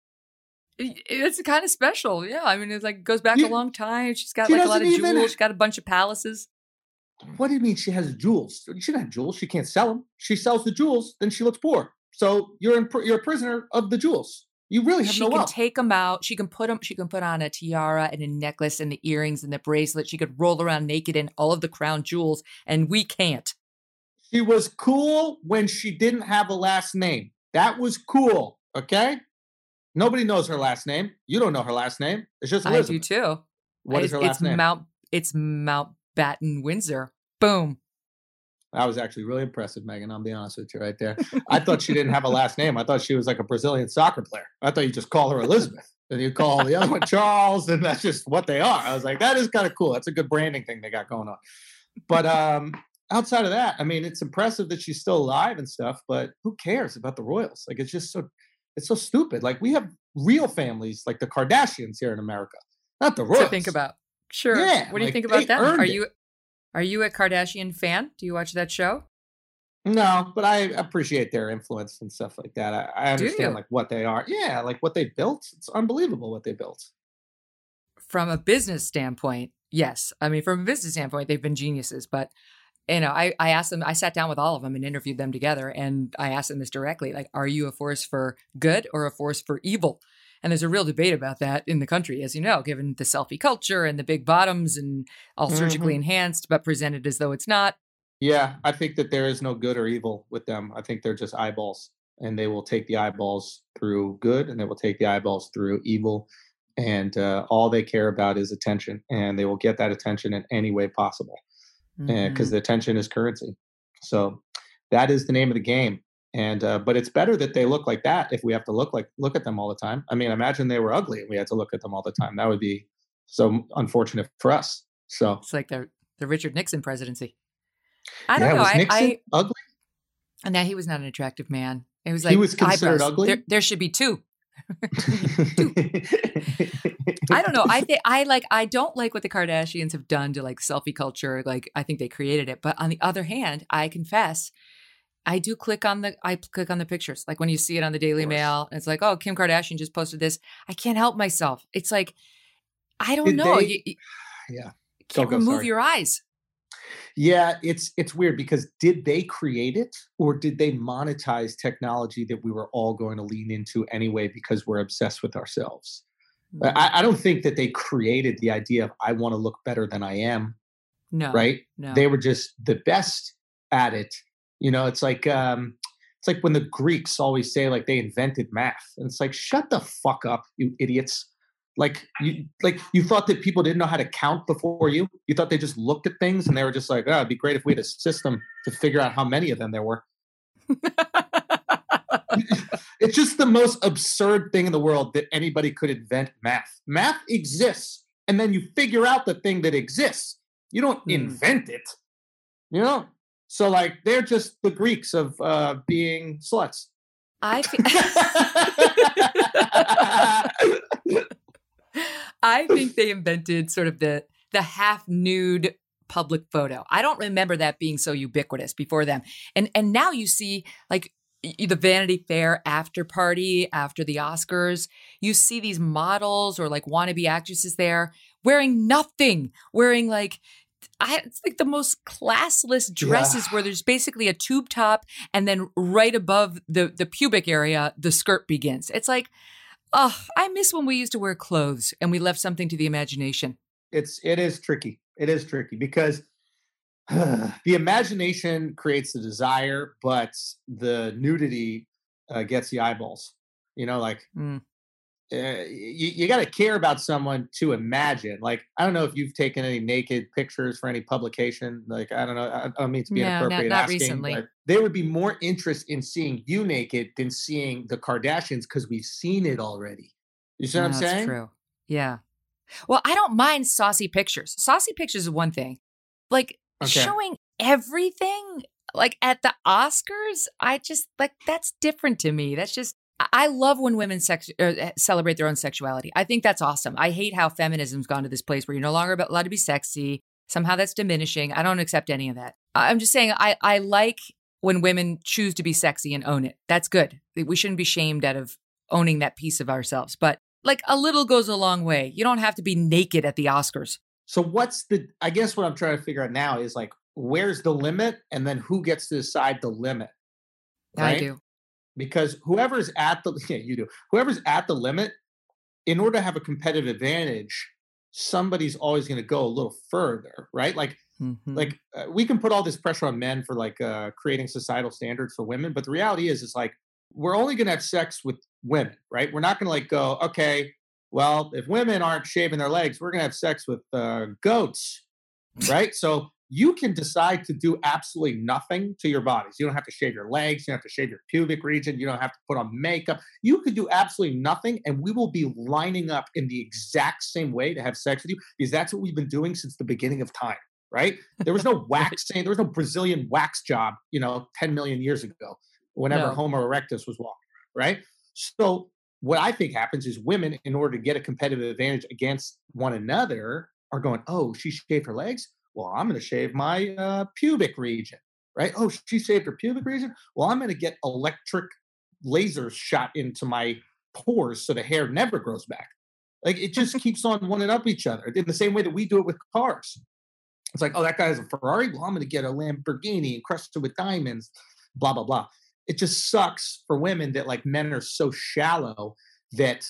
It's kind of special, yeah. I mean, it like goes back You- a long time. She's got She like a lot of doesn't even- jewels. She's got a bunch of palaces. What do you mean she has jewels? She doesn't have jewels. She can't sell them. She sells the jewels, then she looks poor. So you're in, you're a prisoner of the jewels. You really have She no can wealth. take them out. She can put them. She can put on a tiara and a necklace and the earrings and the bracelet. She could roll around naked in all of the crown jewels, and we can't. She was cool when she didn't have a last name. That was cool, okay? Nobody knows her last name. You don't know her last name. It's just Elizabeth. I do too. What is it's, her last it's name? Mount. It's Mountbatten Windsor. Boom. That was actually really impressive, Megan. I'll be honest with you right there. I thought she didn't have a last name. I thought she was like a Brazilian soccer player. I thought you just call her Elizabeth. And you call the other one Charles, and that's just what they are. I was like, that is kind of cool. That's a good branding thing they got going on. But um, outside of that, I mean, it's impressive that she's still alive and stuff, but who cares about the royals? Like, it's just so, it's so stupid. Like, we have real families like the Kardashians here in America, not the royals. To think about. Sure. Yeah, What do you like, think about they that? earned Are it. you are you a Kardashian fan? Do you watch that show? No, but I appreciate their influence and stuff like that. I, I Do understand you? like what they are. Yeah, like what they built. It's unbelievable what they built. From a business standpoint, yes. I mean, from a business standpoint, they've been geniuses. But, you know, I, I asked them, I sat down with all of them and interviewed them together. And I asked them this directly, like, are you a force for good or a force for evil? And there's a real debate about that in the country, as you know, given the selfie culture and the big bottoms and all surgically Mhm. enhanced, but presented as though it's not. Yeah, I think that there is no good or evil with them. I think they're just eyeballs, and they will take the eyeballs through good, and they will take the eyeballs through evil. And uh, all they care about is attention, and they will get that attention in any way possible because Mhm. the attention is currency. So that is the name of the game. And uh, but it's better that they look like that if we have to look like look at them all the time. I mean, imagine they were ugly and we had to look at them all the time. That would be so unfortunate for us. So It's like the the Richard Nixon presidency. I yeah, don't know. was I, Nixon I ugly? and now he was not an attractive man. It was like He was considered eyebrows. ugly? There, there should be two. I don't know. I think I like. I don't like what the Kardashians have done to like selfie culture. Like, I think they created it. But on the other hand, I confess, I do click on the. I click on the pictures. Like when you see it on the Daily course. Mail, and it's like, oh, Kim Kardashian just posted this. I can't help myself. It's like, I don't Did know. they- you, you yeah. can't Go, go, remove sorry. your eyes. Yeah, it's it's weird because did they create it or did they monetize technology that we were all going to lean into anyway because we're obsessed with ourselves? I, I don't think that they created the idea of I want to look better than I am, No. right? No. They were just the best at it. You know, it's like um, it's like when the Greeks always say like they invented math, and it's like shut the fuck up, you idiots. Like you, like you thought that people didn't know how to count before you. You thought they just looked at things and they were just like, "Oh, it'd be great if we had a system to figure out how many of them there were." It's just the most absurd thing in the world that anybody could invent math. Math exists, and then you figure out the thing that exists. You don't Hmm. invent it. You know. So like they're just the Greeks of uh, being sluts. I fe- I think they invented sort of the the half nude public photo. I don't remember that being so ubiquitous before them. And and now you see like y- the Vanity Fair after party after the Oscars, you see these models or like wannabe actresses there wearing nothing, wearing like I, it's like the most classless dresses Yeah. where there's basically a tube top and then right above the the pubic area the skirt begins. It's like, oh, I miss when we used to wear clothes and we left something to the imagination. It's it is tricky. It is tricky because the imagination creates the desire, but the nudity uh, gets the eyeballs. You know, like Mm. uh, you, you got to care about someone to imagine. Like, I don't know if you've taken any naked pictures for any publication. Like, I don't know. I, I don't mean to be No, not, inappropriate not asking, recently. but there would be more interest in seeing you naked than seeing the Kardashians because we've seen it already. You see what No, I'm that's saying? true. Yeah. Well, I don't mind saucy pictures. Saucy pictures is one thing. Like Okay. showing everything, like at the Oscars, I just like that's different to me. That's just I I love when women sex uh, celebrate their own sexuality. I think that's awesome. I hate how feminism's gone to this place where you're no longer allowed to be sexy. Somehow that's diminishing. I don't accept any of that. I'm just saying I I like when women choose to be sexy and own it. That's good. We shouldn't be shamed out of owning that piece of ourselves. But like a little goes a long way. You don't have to be naked at the Oscars. So what's the, I guess what I'm trying to figure out now is like, where's the limit? And then who gets to decide the limit? I Right? do. Because whoever's at the, yeah, you do, whoever's at the limit, in order to have a competitive advantage, somebody's always going to go a little further, right? Like, Mhm. like uh, we can put all this pressure on men for like uh, creating societal standards for women, but the reality is, it's like we're only going to have sex with women, right? We're not going to like go, okay, well, if women aren't shaving their legs, we're going to have sex with uh, goats, right? So you can decide to do absolutely nothing to your bodies. You don't have to shave your legs. You don't have to shave your pubic region. You don't have to put on makeup. You could do absolutely nothing, and we will be lining up in the exact same way to have sex with you because that's what we've been doing since the beginning of time, right? There was no waxing. There was no Brazilian wax job, you know, ten million years ago, whenever No. Homo erectus was walking, right? So what I think happens is women, in order to get a competitive advantage against one another, are going, oh, she shaved her legs? Well, I'm going to shave my uh, pubic region, right? Oh, she shaved her pubic region? Well, I'm going to get electric lasers shot into my pores so the hair never grows back. Like, it just keeps on one and up each other in the same way that we do it with cars. It's like, oh, that guy has a Ferrari. Well, I'm going to get a Lamborghini encrusted with diamonds, blah, blah, blah. It just sucks for women that like men are so shallow that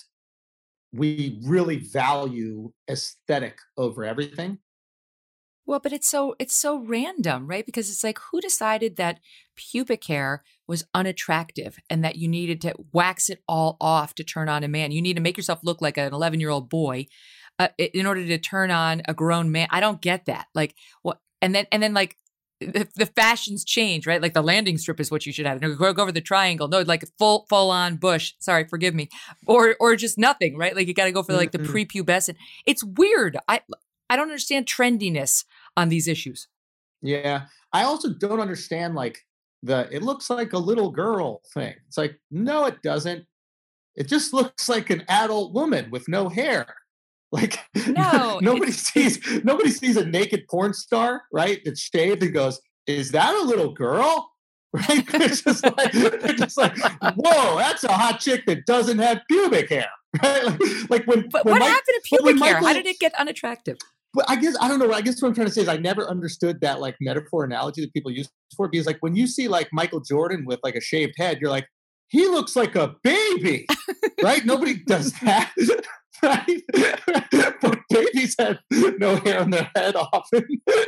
we really value aesthetic over everything. Well, but it's so it's so random, right? Because it's like, who decided that pubic hair was unattractive and that you needed to wax it all off to turn on a man? You need to make yourself look like an eleven-year-old boy uh, in order to turn on a grown man. I don't get that. Like what? And then and then like the, the fashions change, right? Like the landing strip is what you should have. No, go, go over the triangle. No, like full full on bush. Sorry, forgive me. Or or just nothing, right? Like you got to go for like the Mhm. prepubescent. It's weird. I I don't understand trendiness on these issues. Yeah. I also don't understand like the it looks like a little girl thing. It's like, no, it doesn't. It just looks like an adult woman with no hair. Like No, nobody it's- sees nobody sees a naked porn star, right? That's shaved and goes, is that a little girl? Right? It's just like it's just like, whoa, that's a hot chick that doesn't have pubic hair. Right? Like, like when But when what Mike- happened to but when pubic hair? How Michael- did it get unattractive? But I guess I don't know. I guess what I'm trying to say is I never understood that like metaphor analogy that people use for it because like when you see like Michael Jordan with like a shaved head, you're like, he looks like a baby, right? Nobody does that, right? But babies have no hair on their head often.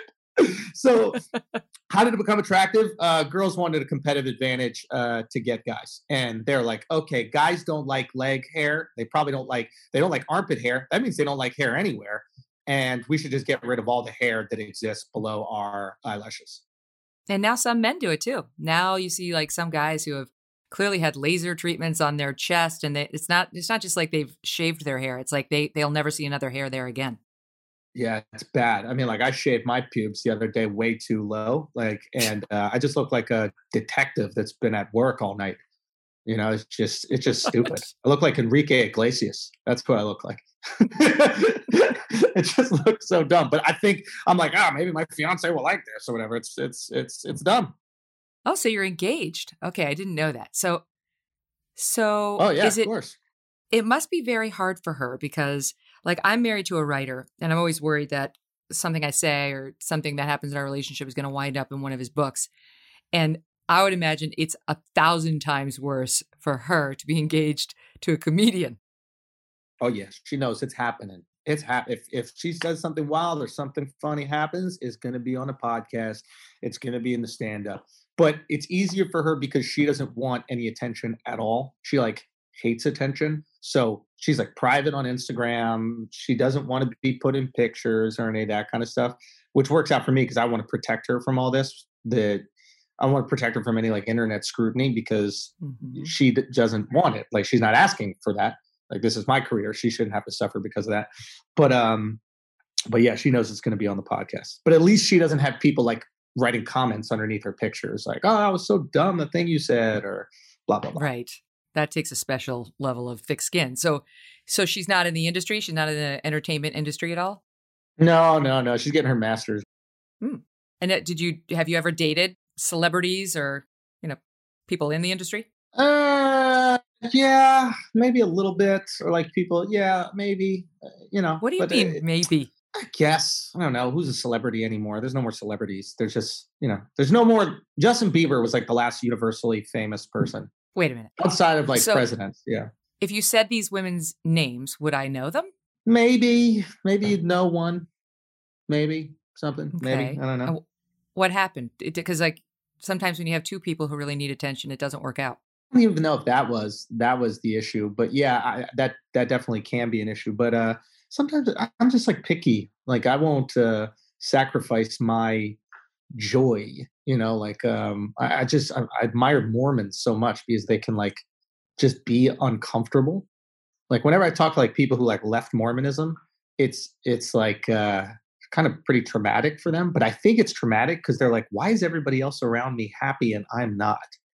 So how did it become attractive? Uh, girls wanted a competitive advantage uh, to get guys, and they're like, okay, guys don't like leg hair. They probably don't like they don't like armpit hair. That means they don't like hair anywhere. And we should just get rid of all the hair that exists below our eyelashes. And now some men do it too. Now you see like some guys who have clearly had laser treatments on their chest, and they, it's not it's not just like they've shaved their hair. It's like they they'll never see another hair there again. Yeah, it's bad. I mean, like I shaved my pubes the other day way too low, like, and uh, I just look like a detective that's been at work all night. You know, it's just it's just stupid. I look like Enrique Iglesias. That's what I look like. It just looks so dumb. But I think I'm like, ah, oh, maybe my fiance will like this or whatever. It's it's it's it's dumb. Oh, so you're engaged. Okay, I didn't know that. So, so Oh yeah, is of it, course. it must be very hard for her because like I'm married to a writer and I'm always worried that something I say or something that happens in our relationship is going to wind up in one of his books. And I would imagine it's a thousand times worse for her to be engaged to a comedian. Oh yes, she knows it's happening. It's hap- if if she says something wild or something funny happens, it's going to be on a podcast. It's going to be in the stand up. But it's easier for her because she doesn't want any attention at all. She like hates attention. So she's like private on Instagram. She doesn't want to be put in pictures or any of that kind of stuff, which works out for me because I want to protect her from all this. The I want to protect her from any like internet scrutiny because mm-hmm. she d- doesn't want it. Like she's not asking for that. Like this is my career. She shouldn't have to suffer because of that. But um, but yeah, she knows it's going to be on the podcast. But at least she doesn't have people like writing comments underneath her pictures, like, "Oh, that was so dumb, the thing you said," or blah blah blah. Right. That takes a special level of thick skin. So, so she's not in the industry. She's not in the entertainment industry at all. No, no, no. She's getting her master's. Hmm. And uh, did you have you ever dated celebrities or you know people in the industry? Uh, yeah, maybe a little bit, or like people. Yeah, maybe. Uh, you know. What do you but, mean? Uh, maybe. I guess. I don't know. Who's a celebrity anymore? There's no more celebrities. There's just you know. There's no more. Justin Bieber was like the last universally famous person. Wait a minute. Outside of like so, presidents, yeah. If you said these women's names, would I know them? Maybe, maybe you'd know one. Maybe something. Okay. Maybe I don't know. Uh, what happened? Because like sometimes when you have two people who really need attention, it doesn't work out. I don't even know if that was that was the issue, but yeah, I, that that definitely can be an issue. But uh, sometimes I'm just like picky. Like I won't uh, sacrifice my joy. You know, like um, I, I just I, I admire Mormons so much because they can like just be uncomfortable. Like whenever I talk to like people who like left Mormonism, it's it's like uh, kind of pretty traumatic for them. But I think it's traumatic because they're like, why is everybody else around me happy and I'm not?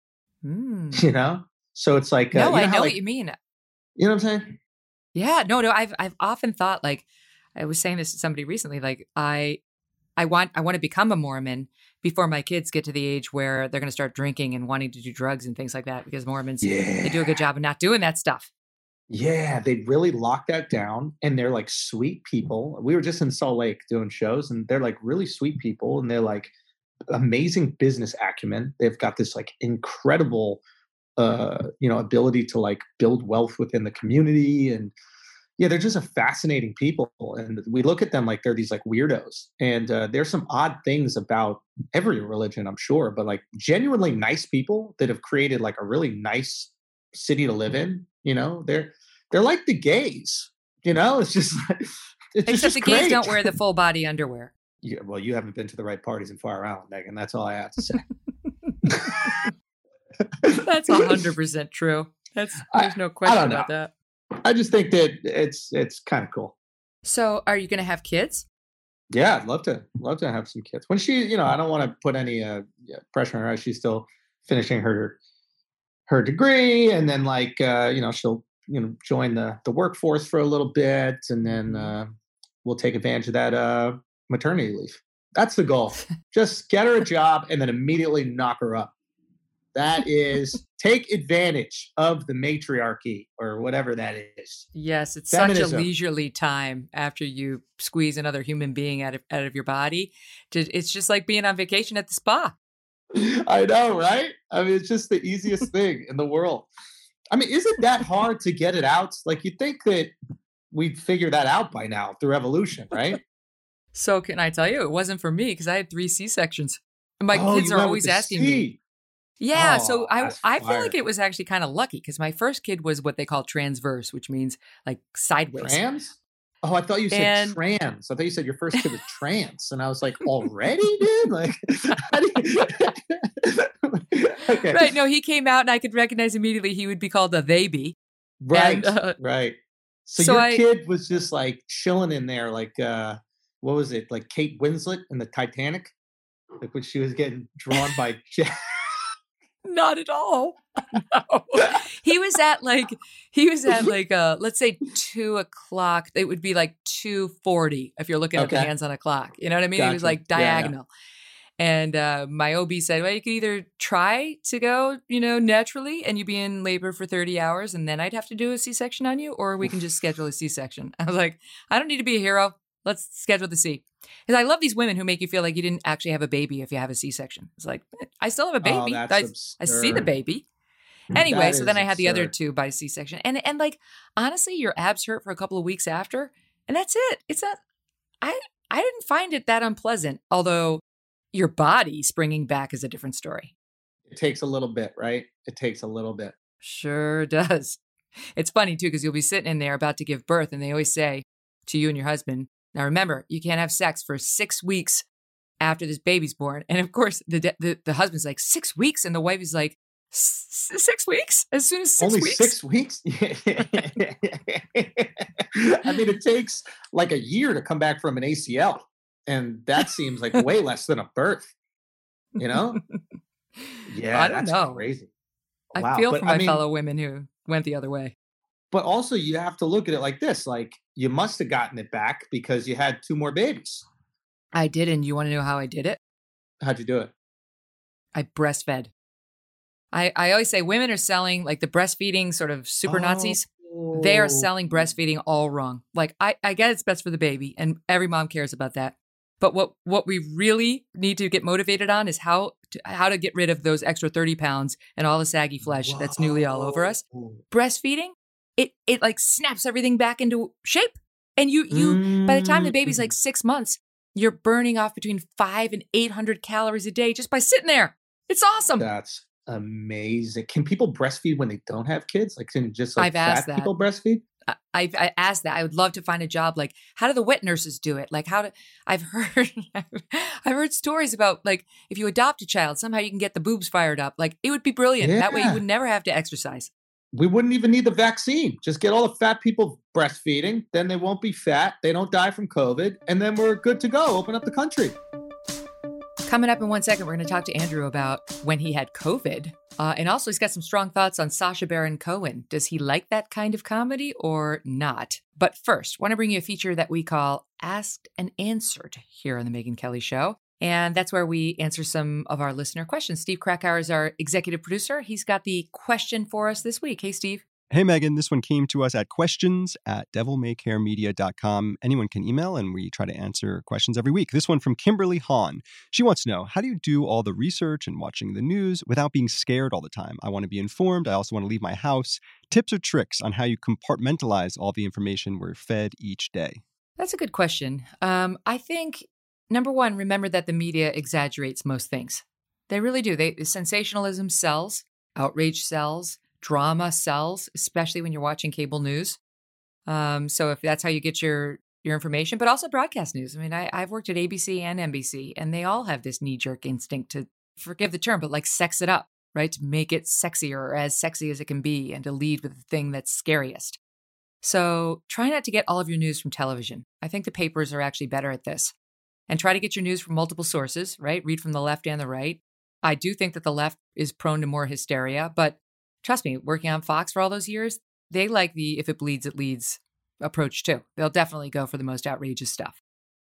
Mm. You know, so it's like no, uh, you know I know how, like, what you mean. You know what I'm saying? Yeah, no, no. I've I've often thought like I was saying this to somebody recently. Like I I want I want to become a Mormon before my kids get to the age where they're going to start drinking and wanting to do drugs and things like that. Because Mormons yeah. they do a good job of not doing that stuff. Yeah, they really lock that down, and they're like sweet people. We were just in Salt Lake doing shows, and they're like really sweet people, and they're like amazing business acumen. They've got this like incredible uh you know ability to like build wealth within the community, and yeah, they're just a fascinating people, and we look at them like they're these like weirdos. And uh, there's some odd things about every religion, I'm sure, but like genuinely nice people that have created like a really nice city to live in. You know, they're they're like the gays. You know, it's just it's Except just the great. gays don't wear the full body underwear. Yeah, well, you haven't been to the right parties in Fire Island, Megan. That's all I have to say. That's a hundred percent true. That's there's no question about that. I just think that it's it's kind of cool. So, are you going to have kids? Yeah, I'd love to love to have some kids. When she, you know, I don't want to put any uh, pressure on her. She's still finishing her her degree, and then like uh, you know, she'll you know join the the workforce for a little bit, and then uh, we'll take advantage of that uh, maternity leave. That's the goal. Just get her a job and then immediately knock her up. That is, take advantage of the matriarchy or whatever that is. Yes, it's Feminism. Such a leisurely time after you squeeze another human being out of out of your body. It's just like being on vacation at the spa. I know, right? I mean, it's just the easiest thing in the world. I mean, is it that hard to get it out? Like, you'd think that we'd figure that out by now through evolution, right? So can I tell you, it wasn't for me because I had three C-sections. And my oh, kids are always asking C. me. Yeah, oh, so I I feel fire. like it was actually kind of lucky because my first kid was what they call transverse, which means like sideways. Trans? Oh, I thought you said And- trans. I thought you said your first kid was trans. And I was like, already, dude? Like, how do you... okay. Right, no, he came out and I could recognize immediately he would be called a they be. Right, And, uh, right. So, so your I- kid was just like chilling in there, like, uh, what was it? Like Kate Winslet in the Titanic? Like when she was getting drawn by... Not at all. No. He was at like he was at like uh let's say two o'clock. It would be like two forty if you're looking at the Okay. hands on a clock. You know what I mean? He was Gotcha. like Yeah, yeah. diagonal. And uh, my O B said, well, you could either try to go, you know, naturally and you'd be in labor for thirty hours and then I'd have to do a C-section on you, or we can just schedule a C-section. I was like, I don't need to be a hero. Let's schedule the C. Because I love these women who make you feel like you didn't actually have a baby if you have a C-section. It's like, I still have a baby. Oh, I, I see the baby. Anyway, That so is then I had the other absurd. two by C-section. And, and like, honestly, your abs hurt for a couple of weeks after. And that's it. It's not, I, I didn't find it that unpleasant. Although your body springing back is a different story. It takes a little bit, right? It takes a little bit. Sure does. It's funny too, because you'll be sitting in there about to give birth and they always say to you and your husband, now remember, you can't have sex for six weeks after this baby's born. And of course, the the, the husband's like, six weeks? And the wife is like, six weeks? As soon as six Only weeks? six weeks? I mean, it takes like a year to come back from an A C L. And that seems like way less than a birth, you know? Yeah, I don't that's know. crazy. I Wow. feel But, for my I mean, fellow women who went the other way. But also you have to look at it like this, like you must have gotten it back because you had two more babies. I did. And you want to know how I did it? How'd you do it? I breastfed. I, I always say women are selling like the breastfeeding sort of super Nazis. They are selling breastfeeding all wrong. Like I, I get it's best for the baby and every mom cares about that. But what, what we really need to get motivated on is how to, how to get rid of those extra thirty pounds and all the saggy flesh Whoa. that's newly all over us. Breastfeeding, it it like snaps everything back into shape. And you you mm. by the time the baby's like six months, you're burning off between five and eight hundred calories a day just by sitting there. It's awesome. That's amazing. Can people breastfeed when they don't have kids? Like, can just like I've asked fat that. people breastfeed? I've I asked that. I would love to find a job. Like, how do the wet nurses do it? Like, how do I've heard I've heard stories about like if you adopt a child, somehow you can get the boobs fired up. Like, it would be brilliant. Yeah. That way, you would never have to exercise. We wouldn't even need the vaccine. Just get all the fat people breastfeeding. Then they won't be fat. They don't die from COVID, and then we're good to go. Open up the country. Coming up in one second, we're going to talk to Andrew about when he had COVID. Uh, and also, he's got some strong thoughts on Sacha Baron Cohen. Does he like that kind of comedy or not? But first, I want to bring you a feature that we call Asked and Answered here on The Megyn Kelly Show. And that's where we answer some of our listener questions. Steve Krakauer is our executive producer. He's got the question for us this week. Hey, Steve. Hey, Megyn. This one came to us at questions at devil may care media dot com. Anyone can email, and we try to answer questions every week. This one from Kimberly Hahn. She wants to know, how do you do all the research and watching the news without being scared all the time? I want to be informed. I also want to leave my house. Tips or tricks on how you compartmentalize all the information we're fed each day? That's a good question. Um, I think, number one, remember that the media exaggerates most things. They really do. They sensationalism sells, outrage sells, drama sells, especially when you're watching cable news. Um, so if that's how you get your your information, but also broadcast news. I mean, I, I've worked at A B C and N B C, and they all have this knee-jerk instinct to, forgive the term, but like sex it up, right? To make it sexier or as sexy as it can be and to lead with the thing that's scariest. So try not to get all of your news from television. I think the papers are actually better at this. And try to get your news from multiple sources, right? Read from the left and the right. I do think that the left is prone to more hysteria, but trust me, working on Fox for all those years, they like the if it bleeds, it leads approach too. They'll definitely go for the most outrageous stuff.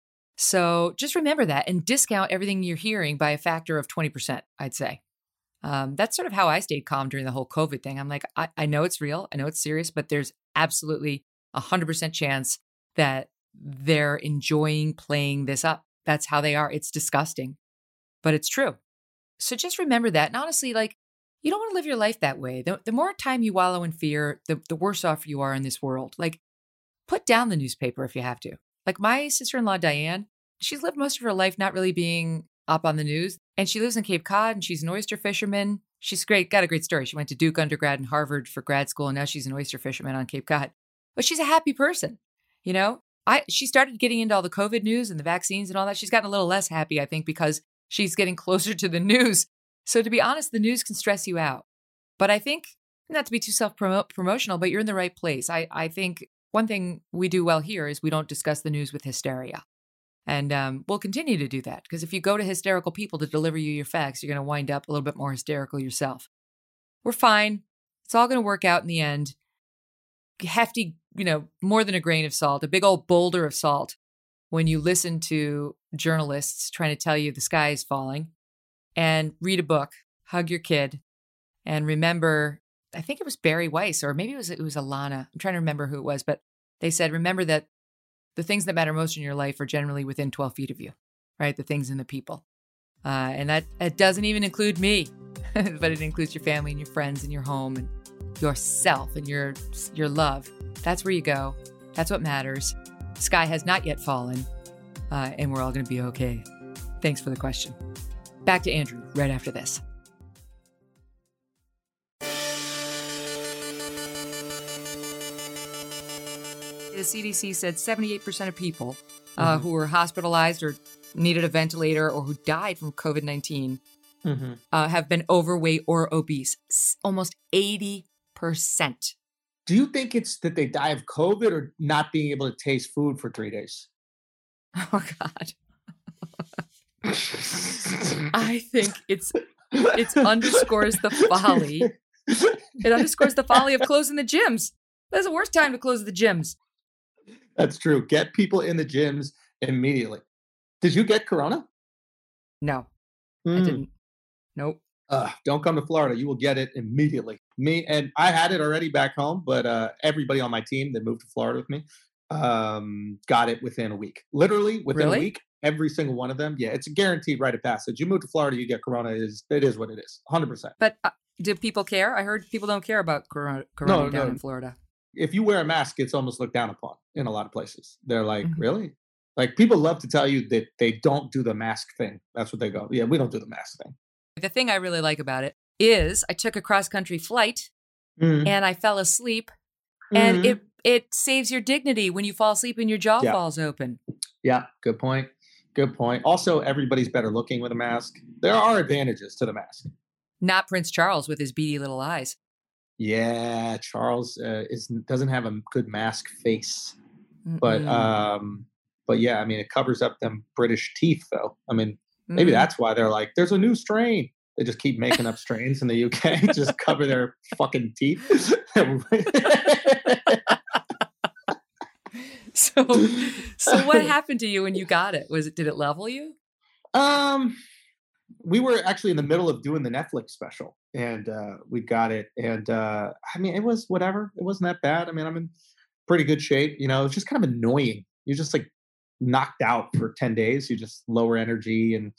So just remember that and discount everything you're hearing by a factor of twenty percent, I'd say. Um, that's sort of how I stayed calm during the whole COVID thing. I'm like, I, I know it's real. I know it's serious, but there's absolutely a one hundred percent chance that they're enjoying playing this up. That's how they are. It's disgusting, but it's true. So just remember that. And honestly, like, you don't want to live your life that way. The, the more time you wallow in fear, the, the worse off you are in this world. Like, put down the newspaper if you have to. Like my sister-in-law, Diane, she's lived most of her life not really being up on the news. And she lives in Cape Cod and she's an oyster fisherman. She's great, got a great story. She went to Duke undergrad and Harvard for grad school. And now she's an oyster fisherman on Cape Cod. But she's a happy person. You know, I she started getting into all the COVID news and the vaccines and all that. She's gotten a little less happy, I think, because she's getting closer to the news. So to be honest, the news can stress you out. But I think, not to be too self-promotional, but you're in the right place. I, I think one thing we do well here is we don't discuss the news with hysteria. And um, we'll continue to do that. Because if you go to hysterical people to deliver you your facts, you're going to wind up a little bit more hysterical yourself. We're fine. It's all going to work out in the end. Hefty, you know, more than a grain of salt, a big old boulder of salt when you listen to journalists trying to tell you the sky is falling, and read a book, hug your kid, and remember, I think it was Barry Weiss, or maybe it was, it was Alana. I'm trying to remember who it was, but they said, remember that the things that matter most in your life are generally within twelve feet of you, right? The things and the people. Uh, and that, that doesn't even include me, but it includes your family and your friends and your home and yourself and your, your love. That's where you go. That's what matters. The sky has not yet fallen, uh, and we're all going to be okay. Thanks for the question. Back to Andrew right after this. The C D C said seventy-eight percent of people uh, mm-hmm. who were hospitalized or needed a ventilator or who died from COVID nineteen mm-hmm. uh, have been overweight or obese. S- almost eighty percent. Do you think it's that they die of COVID or not being able to taste food for three days? Oh, God. I think it's it underscores the folly. It underscores the folly of closing the gyms. That's the worst time to close the gyms. That's true. Get people in the gyms immediately. Did you get corona? No, mm. I didn't. Nope. Uh, don't come to Florida. You will get it immediately. Me and I had it already back home, but uh, everybody on my team that moved to Florida with me um, got it within a week. Literally within really? a week. Every single one of them. Yeah, it's a guaranteed rite of passage. You move to Florida, you get corona. It is it is what it is. one hundred percent. But uh, do people care? I heard people don't care about corona, corona no, down no. in Florida. If you wear a mask, it's almost looked down upon in a lot of places. They're like, mm-hmm. really? Like, people love to tell you that they don't do the mask thing. That's what they go, yeah, we don't do the mask thing. The thing I really like about it is I took a cross-country flight mm-hmm. and I fell asleep. Mm-hmm. And it it saves your dignity when you fall asleep and your jaw yeah. falls open. Yeah, good point. Good point. Also, everybody's better looking with a mask. There are advantages to the mask. Not Prince Charles with his beady little eyes. Yeah, Charles uh, is doesn't have a good mask face. Mm-mm. But um, but yeah, I mean, it covers up them British teeth, though. I mean, maybe mm. that's why they're like, there's a new strain. They just keep making up strains in the U K, just cover their fucking teeth. So, so what happened to you when you got it? Was it, did it level you? Um, we were actually in the middle of doing the Netflix special and, uh, we got it. And, uh, I mean, it was whatever. It wasn't that bad. I mean, I'm in pretty good shape. You know, it's just kind of annoying. You're just like knocked out for ten days. You just lower energy and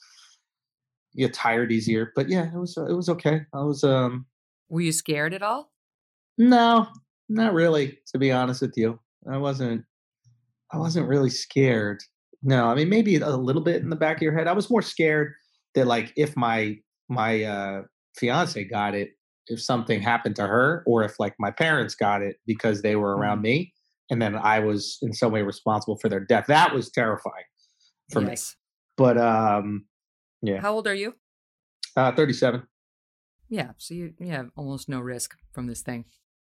you get tired easier. But yeah, it was, it was okay. I was, um, were you scared at all? No, not really, to be honest with you. I wasn't. I wasn't really scared. No, I mean, maybe a little bit in the back of your head. I was more scared that, like, if my my uh, fiance got it, if something happened to her, or if like my parents got it because they were around mm-hmm. me, and then I was in some way responsible for their death. That was terrifying for yes. me. But um, yeah. How old are you? Uh, thirty-seven. Yeah, so you, you have almost no risk from this thing.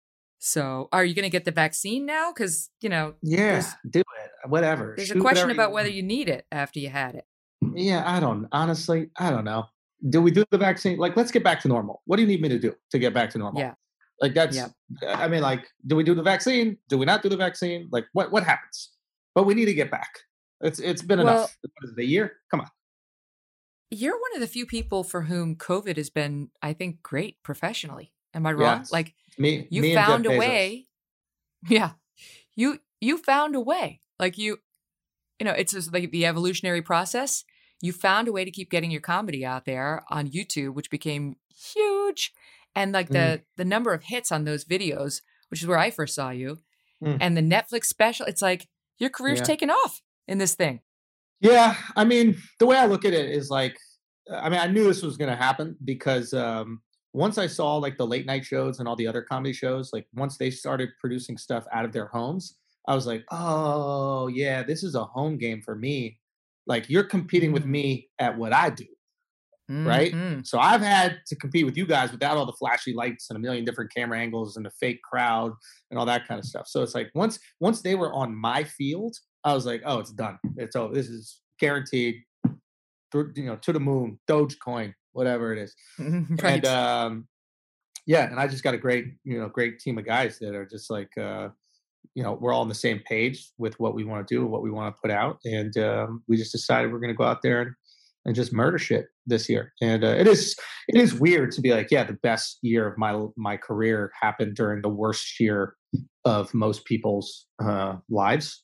So are you going to get the vaccine now? Because, you know. Yeah, do it. Whatever. There's Shoot a question whatever about you whether you need it after you had it. Yeah, I don't. Honestly, I don't know. Do we do the vaccine? Like, let's get back to normal. What do you need me to do to get back to normal? Yeah. Like, that's, yeah. I mean, like, do we do the vaccine? Do we not do the vaccine? Like, what, what happens? But we need to get back. It's It's been well, enough. What is it, a year? Come on. You're one of the few people for whom COVID has been, I think, great professionally. Am I wrong? Yes. Like, me, you me found and a Jeff way. Yeah. You, you found a way. Like, you, you know, it's just like the evolutionary process. You found a way to keep getting your comedy out there on YouTube, which became huge. And like the, mm. the number of hits on those videos, which is where I first saw you, mm. and the Netflix special, it's like your career's yeah. taken off in this thing. Yeah. I mean, the way I look at it is like, I mean, I knew this was going to happen because um, once I saw like the late night shows and all the other comedy shows, like once they started producing stuff out of their homes, I was like, oh yeah, this is a home game for me. Like, you're competing mm. with me at what I do. Mm-hmm. Right. So I've had to compete with you guys without all the flashy lights and a million different camera angles and the fake crowd and all that kind of stuff. So it's like once, once they were on my field, I was like, oh, it's done. It's over. This is guaranteed, you know, to the moon, Dogecoin, whatever it is. Right. And um, yeah. And I just got a great, you know, great team of guys that are just like, uh, you know, we're all on the same page with what we want to do, what we want to put out. And um, we just decided we're going to go out there and, and just murder shit this year. And uh, it is, it is weird to be like, yeah, the best year of my, my career happened during the worst year of most people's uh, lives.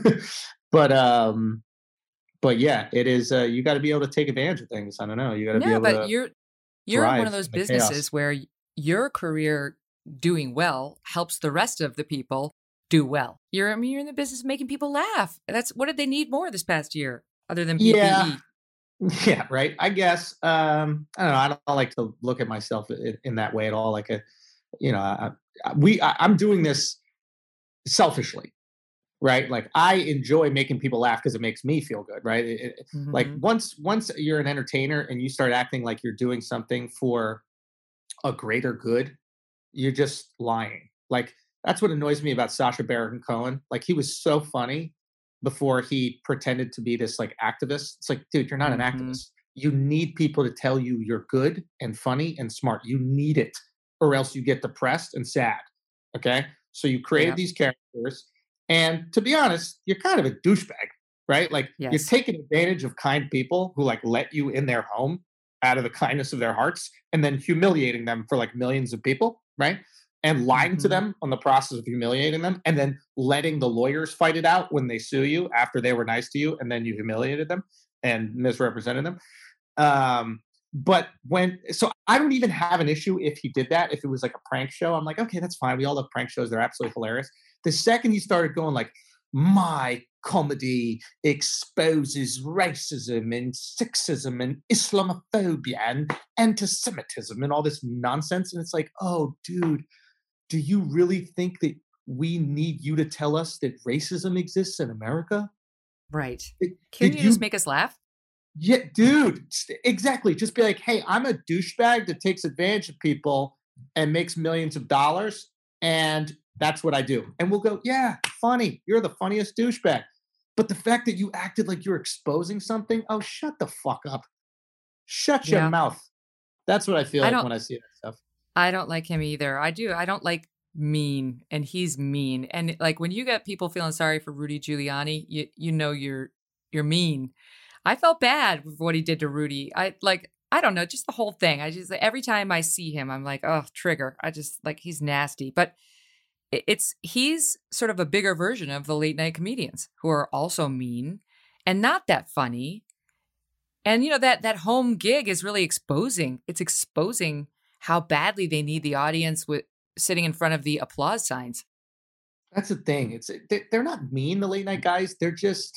but, um, but yeah, it is, uh, you got to be able to take advantage of things. I don't know. You got to yeah, be able but to you're, you're in one of those in the businesses chaos. where your career doing well helps the rest of the people do well. You're, I mean, you're in the business of making people laugh. That's what did they need more this past year other than P P E? Yeah. Yeah, right. I guess um, I don't know. I don't like to look at myself in, in that way at all. Like a, you know, I, I, we I, I'm doing this selfishly, right? Like I enjoy making people laugh because it makes me feel good, right? It, it, Mm-hmm. Like once once you're an entertainer and you start acting like you're doing something for a greater good, you're just lying. Like that's what annoys me about Sacha Baron Cohen. Like he was so funny before he pretended to be this like activist. It's like, dude, you're not Mm-hmm. an activist. You need people to tell you you're good and funny and smart. You need it, or else you get depressed and sad. Okay, so you created Yep. these characters, and to be honest, you're kind of a douchebag, right? Like Yes. you're taking advantage of kind people who like let you in their home out of the kindness of their hearts, and then humiliating them for like millions of people, right? And lying Mm-hmm. to them on the process of humiliating them, and then letting the lawyers fight it out when they sue you after they were nice to you, and then you humiliated them and misrepresented them. Um, but when, so I don't even have an issue if he did that. If it was like a prank show, I'm like, okay, that's fine. We all love prank shows. They're absolutely hilarious. The second he started going like, my comedy exposes racism and sexism and Islamophobia and anti-Semitism and all this nonsense. And it's like, oh, dude, do you really think that we need you to tell us that racism exists in America? Right. Did, Can did you just make us laugh? Yeah, dude, exactly. Just be like, hey, I'm a douchebag that takes advantage of people and makes millions of dollars. And that's what I do. And we'll go, yeah, funny. You're the funniest douchebag. But the fact that you acted like you're exposing something, oh, shut the fuck up. Shut your Yeah. mouth. That's what I feel I like don't- when I see that stuff. I don't like him either. I do. I don't like mean, and he's mean. And like when you get people feeling sorry for Rudy Giuliani, you you know you're you're mean. I felt bad for what he did to Rudy. I like I don't know, just the whole thing. I just every time I see him, I'm like, oh, trigger. I just like he's nasty. But it, it's he's sort of a bigger version of the late night comedians who are also mean and not that funny. And you know that that home gig is really exposing. It's exposing how badly they need the audience with sitting in front of the applause signs. That's the thing. It's they- they're not mean, the late night guys. They're just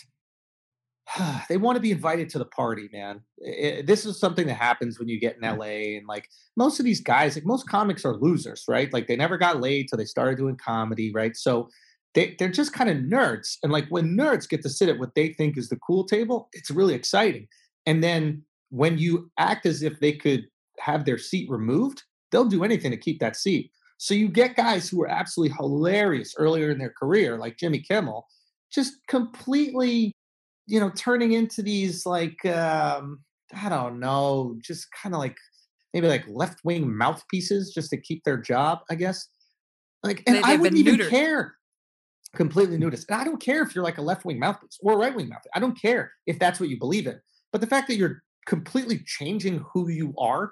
they want to be invited to the party, man. I- I- this is something that happens when you get in L A, and like most of these guys, like most comics are losers, right? Like they never got laid till they started doing comedy, right? So they they're just kind of nerds. And like when nerds get to sit at what they think is the cool table, it's really exciting. And then when you act as if they could have their seat removed, they'll do anything to keep that seat. So you get guys who are absolutely hilarious earlier in their career, like Jimmy Kimmel, just completely, you know, turning into these like, um, I don't know, just kind of like maybe like left wing mouthpieces just to keep their job, I guess. Like, and They- I they've wouldn't been even neutered. care. Completely nudist. And I don't care if you're like a left wing mouthpiece or a right wing mouthpiece. I don't care if that's what you believe in. But the fact that you're completely changing who you are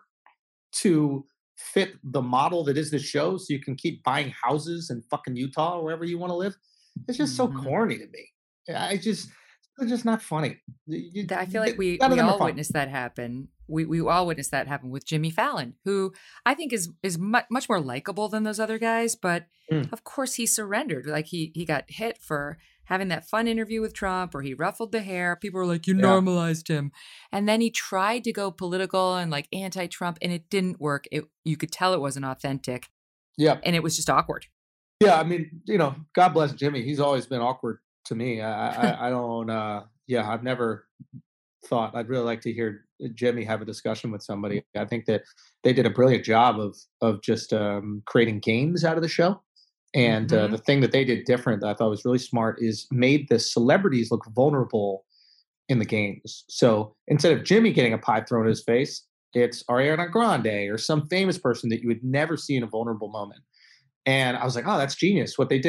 to fit the model that is the show so you can keep buying houses in fucking Utah or wherever you want to live, it's just so Mhm. corny to me. I just, it's just not funny. You- I feel like we, none of we them are all funny. witnessed that happen. We we all witnessed that happen with Jimmy Fallon, who I think is is much, much more likable than those other guys. But Mm. of course, he surrendered. Like he he got hit for having that fun interview with Trump, or he ruffled the hair. People were like, "You Yeah. normalized him," and then he tried to go political and like anti-Trump, and it didn't work. It you could tell it wasn't authentic, Yeah. and it was just awkward. Yeah. I mean, you know, God bless Jimmy. He's always been awkward to me. I, I, I don't, uh, yeah, I've never thought I'd really like to hear Jimmy have a discussion with somebody. I think that they did a brilliant job of, of just um, creating games out of the show. And uh, Mhm. the thing that they did different that I thought was really smart is made the celebrities look vulnerable in the games. So instead of Jimmy getting a pie thrown in his face, it's Ariana Grande or some famous person that you would never see in a vulnerable moment. And I was like, oh, that's genius what they did.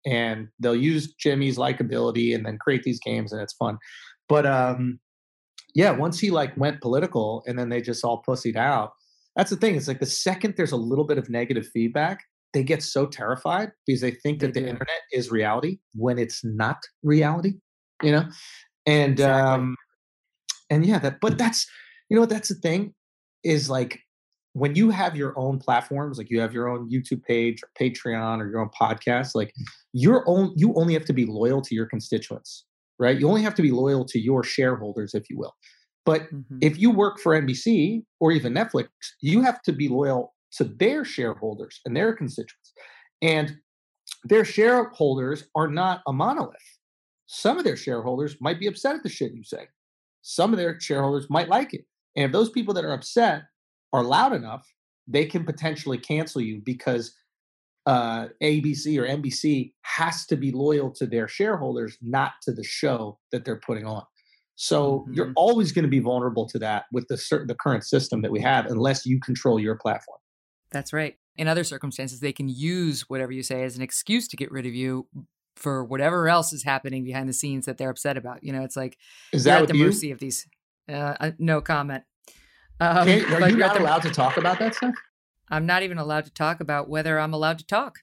and they'll use Jimmy's likability and then create these games, and it's fun. But um, yeah, once he like went political, and then they just all pussied out. That's the thing. It's like the second there's a little bit of negative feedback, they get so terrified because they think They that the do. internet is reality when it's not reality. You know, and Exactly. um, and yeah, that. But that's you know what that's the thing is like when you have your own platforms, like you have your own YouTube page or Patreon or your own podcast, like your own, you only have to be loyal to your constituents, right? You only have to be loyal to your shareholders, if you will. But Mhm. if you work for N B C or even Netflix, you have to be loyal to their shareholders and their constituents. And their shareholders are not a monolith. Some of their shareholders might be upset at the shit you say. Some of their shareholders might like it. And if those people that are upset are loud enough, they can potentially cancel you because uh, A B C or N B C has to be loyal to their shareholders, not to the show that they're putting on. So Mhm. you're always going to be vulnerable to that with the certain the current system that we have, unless you control your platform. That's right. In other circumstances, they can use whatever you say as an excuse to get rid of you for whatever else is happening behind the scenes that they're upset about. You know, it's like Is you're that at with the you? mercy of these. Uh, uh, no comment. Um, Can't- are but you you're at not the- allowed to talk about that stuff? I'm not even allowed to talk about whether I'm allowed to talk.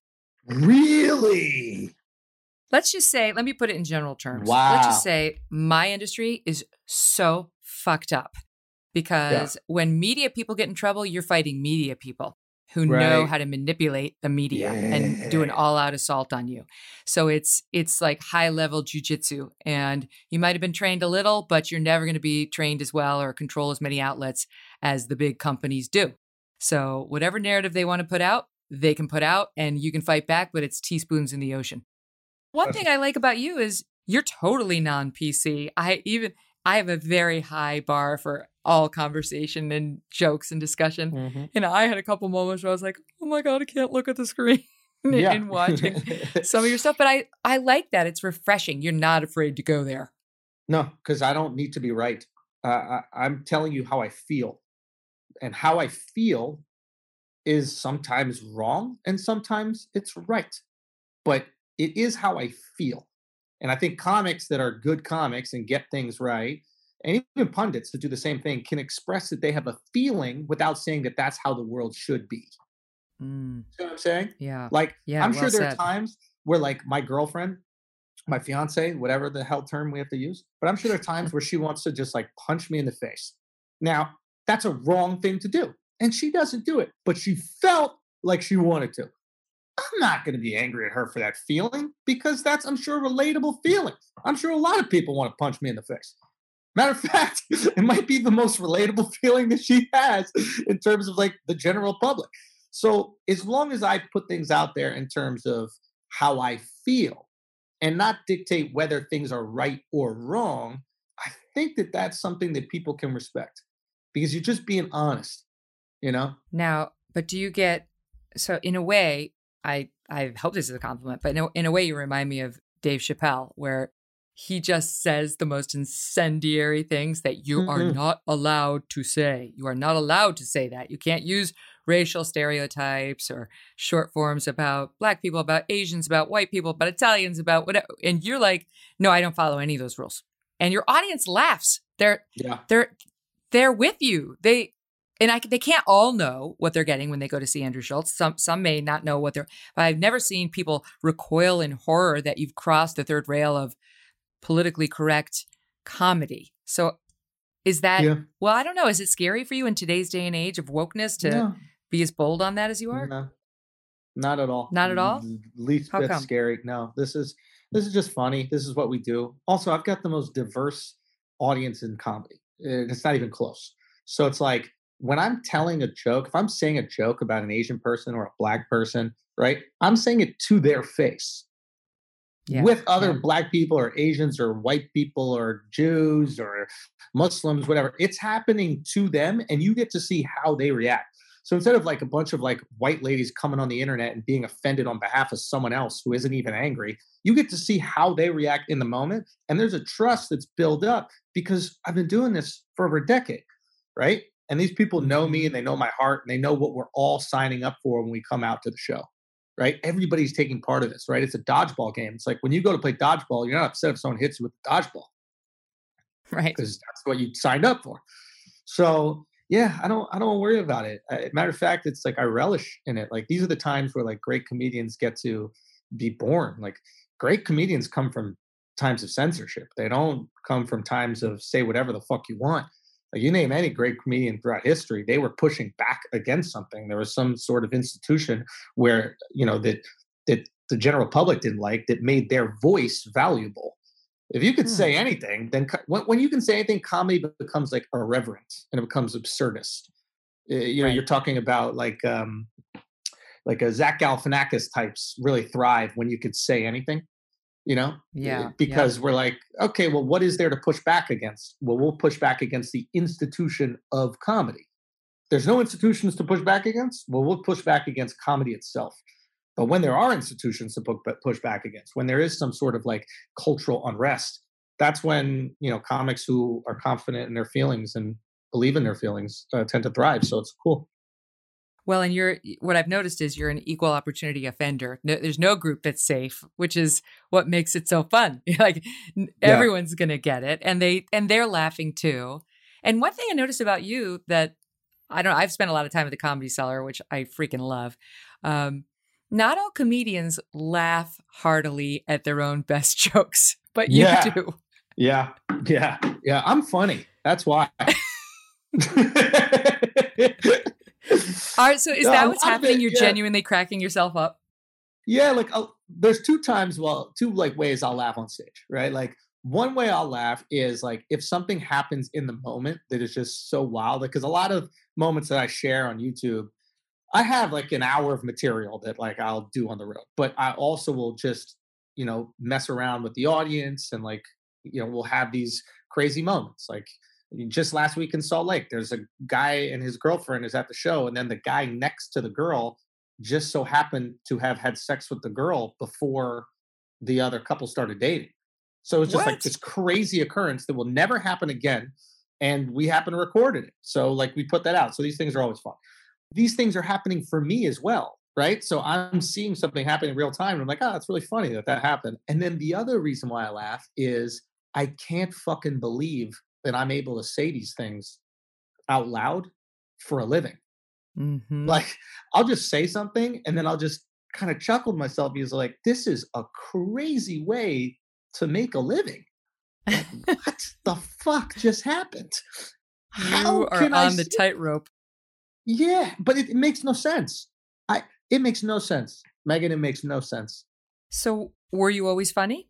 Really? Let's just say, let me put it in general terms. Let's Wow. just say my industry is so fucked up because when media people get in trouble, you're fighting media people who know Right. how to manipulate the media and do an Yeah. all-out assault on you. So it's it's like high-level jujitsu, and you might have been trained a little, but you're never going to be trained as well or control as many outlets as the big companies do. So whatever narrative they want to put out, they can put out, and you can fight back, but it's teaspoons in the ocean. One thing I like about you is you're totally non-P C. I even I have a very high bar for all conversation and jokes and discussion. Mm-hmm. And I had a couple moments where I was like, "Oh my god, I can't look at the screen Yeah. in watching some of your stuff." But I I like that. It's refreshing. You're not afraid to go there. No, because I don't need to be right. Uh, I, I'm telling you how I feel, and how I feel is sometimes wrong and sometimes it's right, but it is how I feel. And I think comics that are good comics and get things right, and even pundits that do the same thing, can express that they have a feeling without saying that that's how the world should be. Mm, You know what I'm saying? yeah. Like, Yeah, I'm well sure there said. are times where, like, my girlfriend, my fiance, whatever the hell term we have to use, but I'm sure there are times where she wants to just like punch me in the face. Now, that's a wrong thing to do. And she doesn't do it, but she felt like she wanted to. I'm not going to be angry at her for that feeling because that's, I'm sure, a relatable feeling. I'm sure a lot of people want to punch me in the face. Matter of fact, it might be the most relatable feeling that she has in terms of like the general public. So as long as I put things out there in terms of how I feel and not dictate whether things are right or wrong, I think that that's something that people can respect because you're just being honest, you know? Now, but do you get so in a way, I I hope this is a compliment, but in a, in a way you remind me of Dave Chappelle, where he just says the most incendiary things that you are Mhm. not allowed to say. You are not allowed to say that. You can't use racial stereotypes or short forms about Black people, about Asians, about white people, about Italians, about whatever. And you're like, no, I don't follow any of those rules. And your audience laughs. They're Yeah. they're they're with you. They and I they can't all know what they're getting when they go to see Andrew Schulz. Some some may not know what they're. But I've never seen people recoil in horror that you've crossed the third rail of politically correct comedy. So is that Yeah. well, I don't know. Is it scary for you in today's day and age of wokeness to No. be as bold on that as you are? No, not at all. Not at all? L- Least How bit come? scary. No, this is this is just funny. This is what we do. Also, I've got the most diverse audience in comedy. and It's not even close. So it's like when I'm telling a joke, if I'm saying a joke about an Asian person or a Black person, right? I'm saying it to their face. Yeah. With other Yeah. Black people or Asians or white people or Jews or Muslims, whatever. It's happening to them, and you get to see how they react. So instead of like a bunch of like white ladies coming on the internet and being offended on behalf of someone else who isn't even angry, you get to see how they react in the moment. And there's a trust that's built up because I've been doing this for over a decade, right? And these people know me and they know my heart and they know what we're all signing up for when we come out to the show, right? Everybody's taking part of this, right? It's a dodgeball game. It's like when you go to play dodgeball, you're not upset if someone hits you with a dodgeball. Right. Because that's what you signed up for. So yeah, I don't, I don't worry about it. Uh, matter of fact, it's like I relish in it. Like these are the times where like great comedians get to be born. Like great comedians come from times of censorship. They don't come from times of say whatever the fuck you want. Like you name any great comedian throughout history, they were pushing back against something. There was some sort of institution where, you know, that, that the general public didn't like that made their voice valuable. If you could hmm. say anything, then co- when, when you can say anything, comedy becomes like irreverent and it becomes absurdist. Uh, you know, right. You're talking about like um, like a Zach Galifianakis types really thrive when you could say anything. You know, yeah, because yeah. we're like, okay, well, what is there to push back against? Well, we'll push back against the institution of comedy. There's no institutions to push back against. Well, we'll push back against comedy itself. But when there are institutions to push back against, when there is some sort of like cultural unrest, that's when, you know, comics who are confident in their feelings and believe in their feelings uh, tend to thrive. So it's cool. Well, and you're, what I've noticed is you're an equal opportunity offender. No, there's no group that's safe, which is what makes it so fun. Like yeah. everyone's going to get it, and they, and they're laughing too. And one thing I noticed about you that I don't know, I've spent a lot of time at the Comedy Cellar, which I freaking love. Um, Not all comedians laugh heartily at their own best jokes, but you yeah. do. Yeah. Yeah. Yeah. I'm funny. That's why. All right. So is no, that I'm what's happening? it, You're yeah. genuinely cracking yourself up? Yeah. Like I'll, there's two times, well, two like ways I'll laugh on stage, right? Like one way I'll laugh is like if something happens in the moment that is just so wild, because a lot of moments that I share on YouTube, I have like an hour of material that like I'll do on the road, but I also will just, you know, mess around with the audience and like, you know, we'll have these crazy moments. Like just last week in Salt Lake, there's a guy and his girlfriend is at the show. And then the guy next to the girl just so happened to have had sex with the girl before the other couple started dating. So it's just what? Like this crazy occurrence that will never happen again. And we happen to record it. So like we put that out. So these things are always fun. These things are happening for me as well, right? So I'm seeing something happen in real time. And I'm like, oh, it's really funny that that happened. And then the other reason why I laugh is I can't fucking believe that I'm able to say these things out loud for a living. Mm-hmm. Like I'll just say something and then I'll just kind of chuckle to myself because like, this is a crazy way to make a living. Like, what the fuck just happened? How you are on I the say- tightrope. Yeah, but it, it makes no sense. I it makes no sense. Megan, it makes no sense. So were you always funny?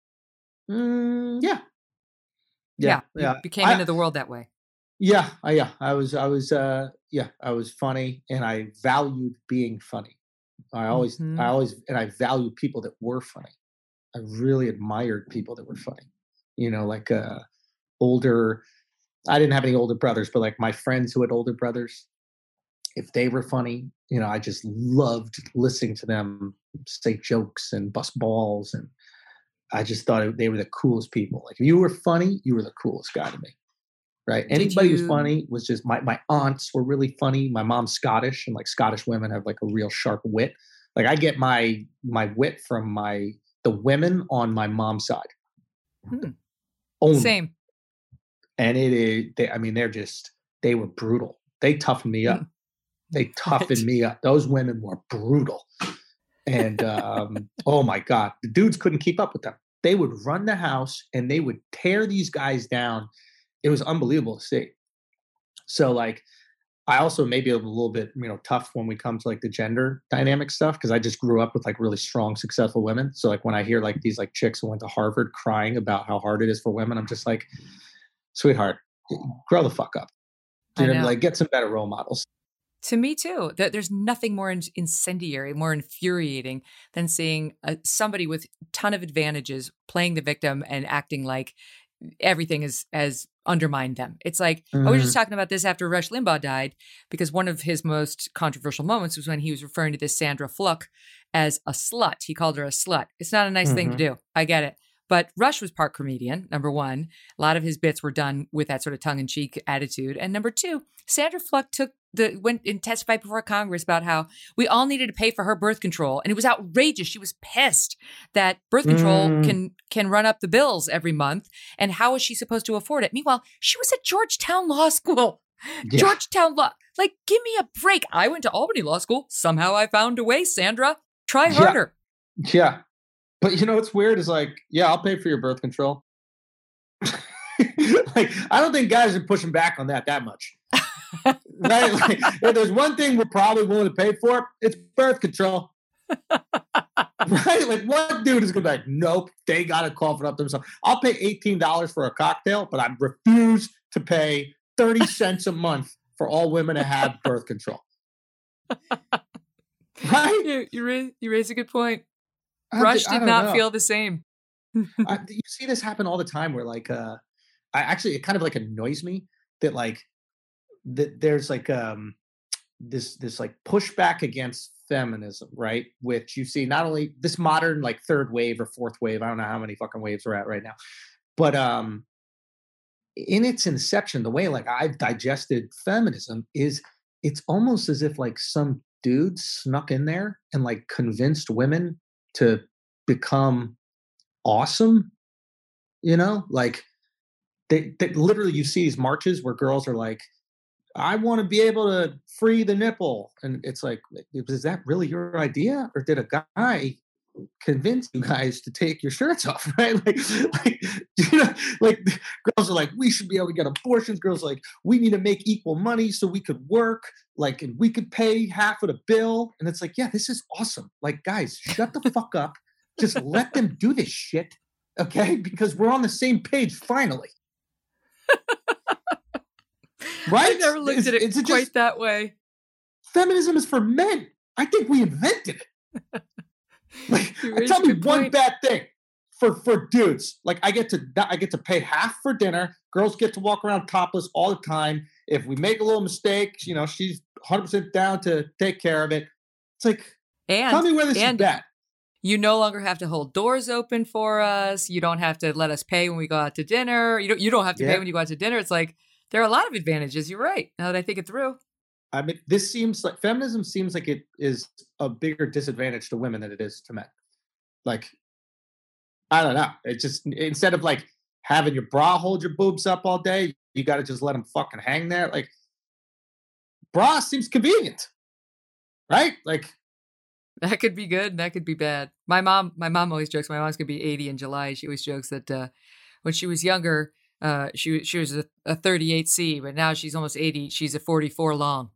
Mm, yeah. Yeah. Yeah. yeah. You became I, into the world that way. Yeah. I, yeah. I was, I was, uh, yeah, I was funny and I valued being funny. I always, mm-hmm. I always, and I valued people that were funny. I really admired people that were funny. You know, like uh, older, I didn't have any older brothers, but like my friends who had older brothers, if they were funny, you know, I just loved listening to them say jokes and bust balls. And I just thought they were the coolest people. Like if you were funny, you were the coolest guy to me. Right. Did Anybody you... who's funny was just my, my aunts were really funny. My mom's Scottish and like Scottish women have like a real sharp wit. Like I get my, my wit from my, the women on my mom's side. Hmm. Only. Same. And it is, they, I mean, they're just, they were brutal. They toughened me up. Mm. They toughened right. me up. Those women were brutal. And um, oh my God, the dudes couldn't keep up with them. They would run the house and they would tear these guys down. It was unbelievable to see. So like, I also maybe a little bit, you know, tough when we come to like the gender dynamic stuff. Cause I just grew up with like really strong, successful women. So like when I hear like these like chicks who went to Harvard crying about how hard it is for women, I'm just like, sweetheart, grow the fuck up. You know, know, like get some better role models. To me too, that there's nothing more incendiary, more infuriating than seeing a, somebody with a ton of advantages playing the victim and acting like everything is has undermined them. It's like, mm-hmm. I was just talking about this after Rush Limbaugh died, because one of his most controversial moments was when he was referring to this Sandra Fluck as a slut. He called her a slut. It's not a nice mm-hmm. thing to do. I get it. But Rush was part comedian, number one. A lot of his bits were done with that sort of tongue-in-cheek attitude. And number two, Sandra Fluck took the went and testified before Congress about how we all needed to pay for her birth control, and it was outrageous. She was pissed that birth control Mm. can can run up the bills every month, and how is she supposed to afford it? Meanwhile, she was at Georgetown Law School. Yeah. Georgetown Law, like, give me a break. I went to Albany Law School. Somehow I found a way. Sandra, try Yeah. harder. Yeah. But you know what's weird is like, yeah, I'll pay for your birth control. Like, I don't think guys are pushing back on that that much. Right? Like, if there's one thing we're probably willing to pay for, it's birth control. Right? Like, what dude is going to be like, nope, they got to cough it up themselves. I'll pay eighteen dollars for a cocktail, but I refuse to pay thirty cents a month for all women to have birth control. Right? You, you, raise, you raise a good point. I Rush thi- I did don't not know. feel the same. I, you see this happen all the time where like uh I actually it kind of like annoys me that like that there's like um this this like pushback against feminism, right? Which you see not only this modern like third wave or fourth wave, I don't know how many fucking waves we're at right now, but um in its inception, the way like I've digested feminism is it's almost as if like some dude snuck in there and like convinced women to become awesome, you know, like they, they literally you see these marches where girls are like, I want to be able to free the nipple, and it's like, is that really your idea, or did a guy convince you guys to take your shirts off? Right? Like, like, you know, like girls are like, we should be able to get abortions. Girls are like, we need to make equal money so we could work, like, and we could pay half of the bill. And it's like, yeah, this is awesome. Like, guys, shut the fuck up. Just let them do this shit, okay? Because we're on the same page finally. Right? I never looked Is- at it is it quite just- that way. Feminism is for men. I think we invented it. Like, You raise tell a me good one point. bad thing for for dudes. Like, I get to I get to pay half for dinner. Girls get to walk around topless all the time. If we make a little mistake, you know, she's one hundred percent down to take care of it. It's like, And tell me where this and is bad. you no longer have to hold doors open for us. You don't have to let us pay when we go out to dinner. You don't you don't have to Yeah. pay when you go out to dinner. It's like there are a lot of advantages. You're right. Now that I think it through. I mean, this seems like feminism seems like it is a bigger disadvantage to women than it is to men. Like, I don't know. It just, instead of like having your bra hold your boobs up all day, you got to just let them fucking hang there. Like, bra seems convenient, right? Like, That could be good and that could be bad. My mom, my mom always jokes. My mom's gonna be eighty in July. She always jokes that uh, when she was younger, uh, she she was a, a thirty-eight C, but now she's almost eighty. She's a forty-four long.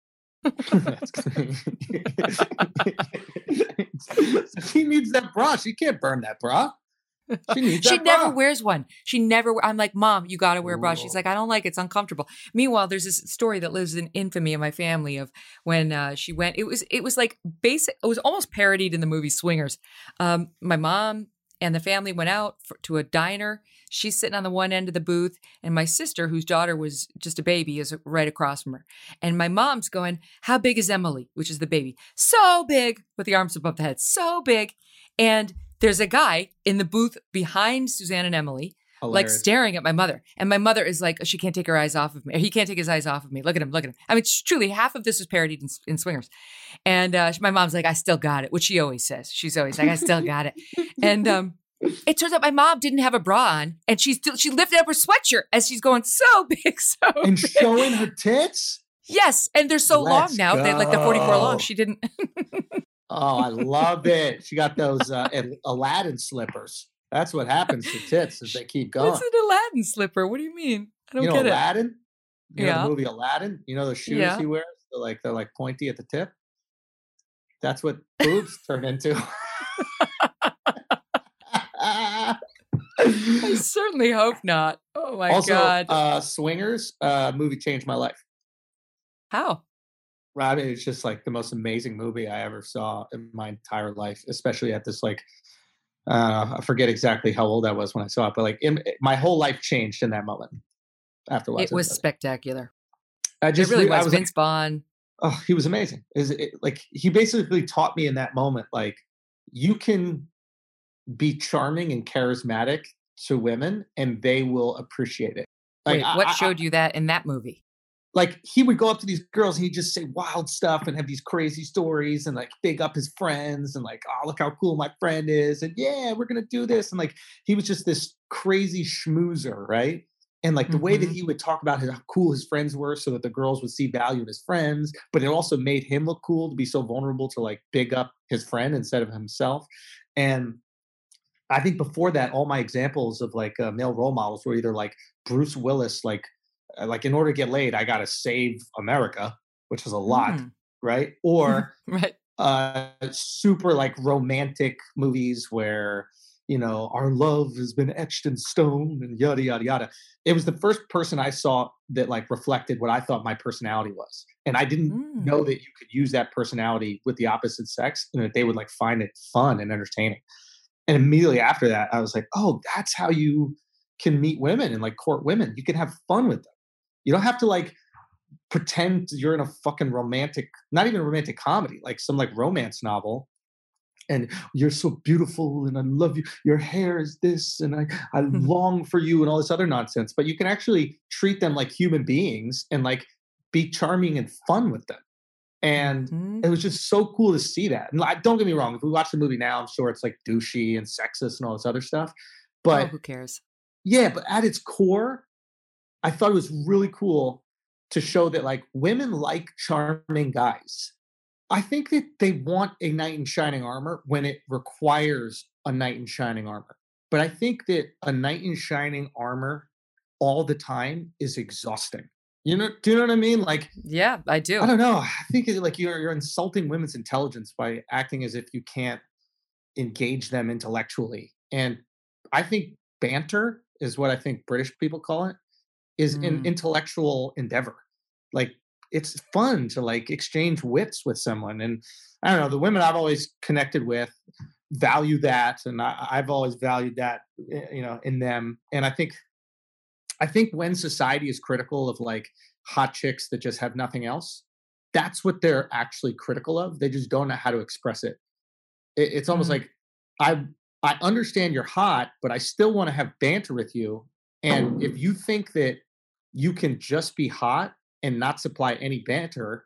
she needs that bra. She can't burn that bra. She needs She that never bra. wears one. She never. I'm like, Mom, you got to wear a bra. She's Whoa. like, I don't like it. It's uncomfortable. Meanwhile, there's this story that lives in infamy in my family of when uh, she went. It was it was like basic. It was almost parodied in the movie Swingers. Um, my mom and the family went out for, to a diner. She's sitting on the one end of the booth, and my sister, whose daughter was just a baby, is right across from her. And my mom's going, "How big is Emily?" Which is the baby. So big, with the arms above the head, so big. And there's a guy in the booth behind Suzanne and Emily, like Hilarious. staring at my mother. And my mother is like, she can't take her eyes off of me. Or he can't take his eyes off of me. Look at him, look at him. I mean, it's truly, half of this is parodied in, in Swingers. And uh, my mom's like, I still got it, which she always says. She's always like, I still got it. And um, it turns out my mom didn't have a bra on, and she still, she lifted up her sweatshirt as she's going, so big, so And big. showing her tits? Yes, and they're so long Let's now. They're like the forty-four long. go. She didn't. Oh, I love it. She got those uh, Al- Aladdin slippers. That's what happens to tits as they keep going. What's an Aladdin slipper? What do you mean? I don't You know get it. Aladdin? You know Yeah. the movie Aladdin? You know the shoes Yeah. he wears? They're like they're like pointy at the tip. That's what boobs turn into. I certainly hope not. Oh my also, God. uh, Swingers uh, movie changed my life. How? I mean, it's just like the most amazing movie I ever saw in my entire life, especially at this like uh, I forget exactly how old I was when I saw it, but like in, my whole life changed in that moment. After watching It was the movie. spectacular. I just it really re- I was. was like, Vince Vaughn. oh, he was amazing. Is it like he basically taught me in that moment, like you can be charming and charismatic to women, and they will appreciate it. Like Wait, what I, showed you that in that movie? like he would go up to these girls and he'd just say wild stuff and have these crazy stories and like big up his friends and like, oh, look how cool my friend is. And yeah, we're going to do this. And like, he was just this crazy schmoozer. Right. And like the mm-hmm. way that he would talk about how cool his friends were so that the girls would see value in his friends, but it also made him look cool to be so vulnerable to like big up his friend instead of himself. And I think before that, all my examples of like uh, male role models were either like Bruce Willis, like, like in order to get laid, I got to save America, which is a lot, mm. right? Or right. Uh, super like romantic movies where, you know, our love has been etched in stone and yada, yada, yada. It was the first person I saw that like reflected what I thought my personality was. And I didn't mm. know that you could use that personality with the opposite sex and that they would like find it fun and entertaining. And immediately after that, I was like, oh, that's how you can meet women and like court women. You can have fun with them. You don't have to like pretend you're in a fucking romantic, not even a romantic comedy, like some like romance novel. And you're so beautiful and I love you. Your hair is this and I, I long for you and all this other nonsense. But you can actually treat them like human beings and like be charming and fun with them. And mm-hmm. it was just so cool to see that. And like, don't get me wrong, if we watch the movie now, I'm sure it's like douchey and sexist and all this other stuff. But oh, who cares? Yeah, but at its core, I thought it was really cool to show that like women like charming guys. I think that they want a knight in shining armor when it requires a knight in shining armor. But I think that a knight in shining armor all the time is exhausting. You know, do you know what I mean? Like, yeah, I do. I don't know. I think it, like you're you're insulting women's intelligence by acting as if you can't engage them intellectually. And I think banter is what I think British people call it. Is mm. an intellectual endeavor. Like it's fun to like exchange wits with someone. And I don't know, the women I've always connected with value that. And I, I've always valued that, you know, in them. And I think, I think when society is critical of like hot chicks that just have nothing else, that's what they're actually critical of. They just don't know how to express it. it it's almost mm. like I, I understand you're hot, but I still want to have banter with you. And if you think that you can just be hot and not supply any banter,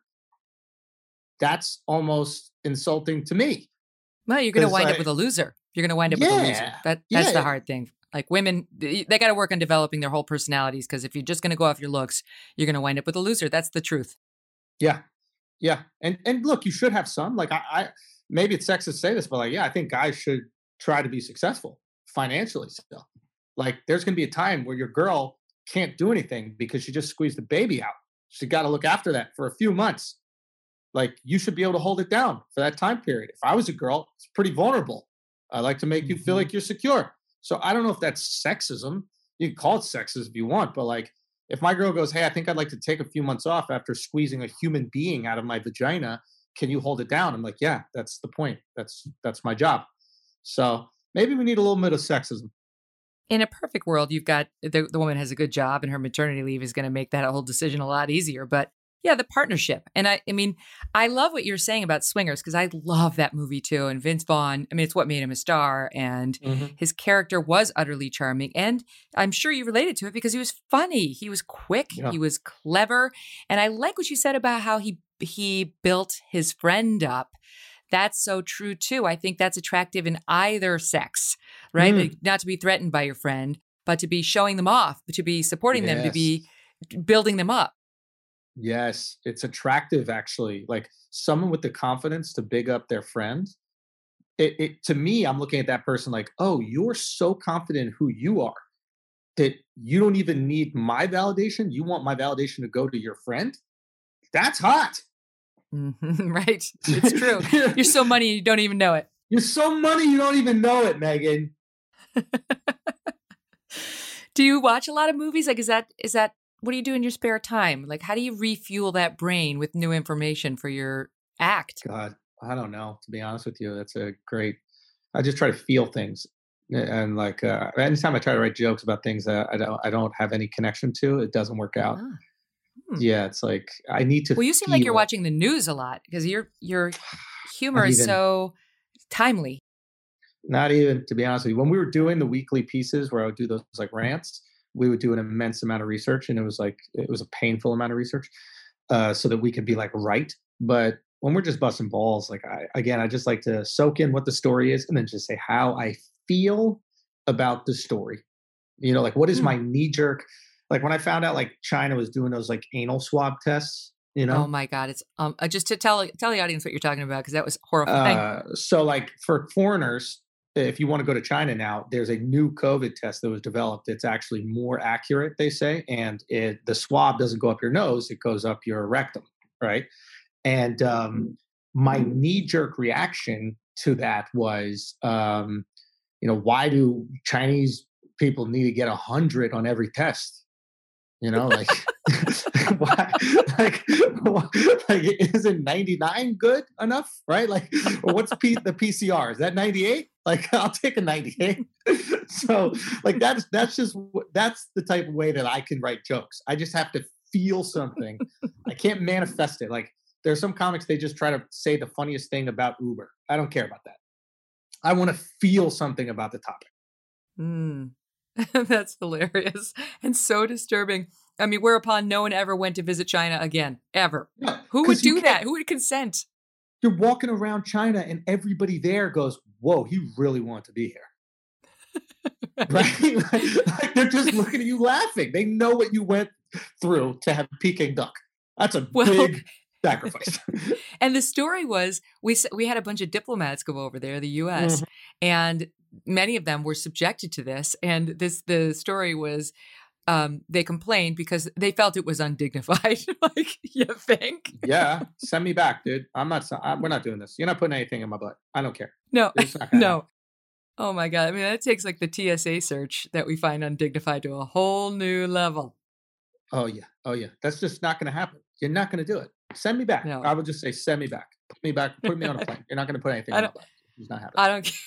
that's almost insulting to me. Well, you're going to wind I, up with a loser. You're going to wind up yeah, with a loser. That, that's yeah. the hard thing. Like women, they got to work on developing their whole personalities because if you're just going to go off your looks, you're going to wind up with a loser. That's the truth. Yeah. Yeah. And and look, you should have some. Like I, I maybe it's sexist to say this, but like, yeah, I think guys should try to be successful financially still. Like there's going to be a time where your girl can't do anything because she just squeezed the baby out. She got to look after that for a few months. Like you should be able to hold it down for that time period. If I was a girl, it's pretty vulnerable. I like to make you feel like you're secure. So I don't know if that's sexism. You can call it sexist if you want, but like if my girl goes, hey, I think I'd like to take a few months off after squeezing a human being out of my vagina. Can you hold it down? I'm like, yeah, that's the point. That's, that's my job. So maybe we need a little bit of sexism. In a perfect world, you've got the, the woman has a good job and her maternity leave is going to make that whole decision a lot easier. But yeah, the partnership. And I, I mean, I love what you're saying about Swingers because I love that movie too. And Vince Vaughn, I mean, it's what made him a star. And mm-hmm. his character was utterly charming. And I'm sure you related to it because he was funny. He was quick. Yeah. He was clever. And I like what you said about how he he built his friend up. That's so true too. I think that's attractive in either sex, right? Mm. Not to be threatened by your friend, but to be showing them off, to be supporting yes. them, to be building them up. Yes, it's attractive actually. Like someone with the confidence to big up their friend. It, it to me, I'm looking at that person like, oh, you're so confident in who you are that you don't even need my validation. You want my validation to go to your friend. That's hot. Mm-hmm, right. It's true. You're so money you don't even know it. You're so money you don't even know it, Megan. Do you watch a lot of movies? Like, is that, is that, what do you do in your spare time? Like, how do you refuel that brain with new information for your act? God, I don't know. To be honest with you, that's a great, I just try to feel things. And like, uh, anytime I try to write jokes about things that I don't, I don't have any connection to, it doesn't work out. Ah. Hmm. Yeah, it's like I need to. Well, you seem feel. like you're watching the news a lot because your your humor is even, so timely. Not even, to be honest with you. When we were doing the weekly pieces where I would do those like rants, we would do an immense amount of research, and it was like it was a painful amount of research, uh, so that we could be like right. But when we're just busting balls, like I again, I just like to soak in what the story is, and then just say how I feel about the story. You know, like what is Hmm. my knee jerk? Like when I found out like China was doing those like anal swab tests. You know, Oh my God. It's um uh, just to tell tell the audience what you're talking about, because that was horrifying. Uh, so like for foreigners, if you want to go to China now, there's a new COVID test that was developed. It's actually more accurate, they say, and it the swab doesn't go up your nose; it goes up your rectum, right? And um, my knee-jerk reaction to that was, um, you know, why do Chinese people need to get a hundred on every test? You know, like, why, like, like, isn't ninety-nine good enough, right? Like, what's P, the P C R? Is that ninety-eight? Like, I'll take a ninety-eight. So, like, that's that's just that's the type of way that I can write jokes. I just have to feel something. I can't manifest it. Like, there are some comics, they just try to say the funniest thing about Uber. I don't care about that. I want to feel something about the topic. Mm. That's hilarious and so disturbing. I mean, whereupon no one ever went to visit China again, ever. Yeah, Who would 'cause you do can't- that? Who would consent? You're walking around China and everybody there goes, whoa, he really wanted to be here. Right? like, like they're just looking at you laughing. They know what you went through to have Peking duck. That's a Well- big sacrifice. And the story was we s- we had a bunch of diplomats go over there, the U S, Mhm. and many of them were subjected to this. And this the story was um, they complained because they felt it was undignified. Like, you think? Yeah, send me back, dude. I'm not. I'm, we're not doing this. You're not putting anything in my butt. I don't care. No, It's not gonna no. Oh my God. I mean, that takes like the T S A search that we find undignified to a whole new level. Oh yeah. Oh yeah. That's just not going to happen. You're not going to do it. Send me back. No. I would just say, send me back. Put me back. Put me on a plane. You're not going to put anything I in my don't- butt. It's not happening. I don't care.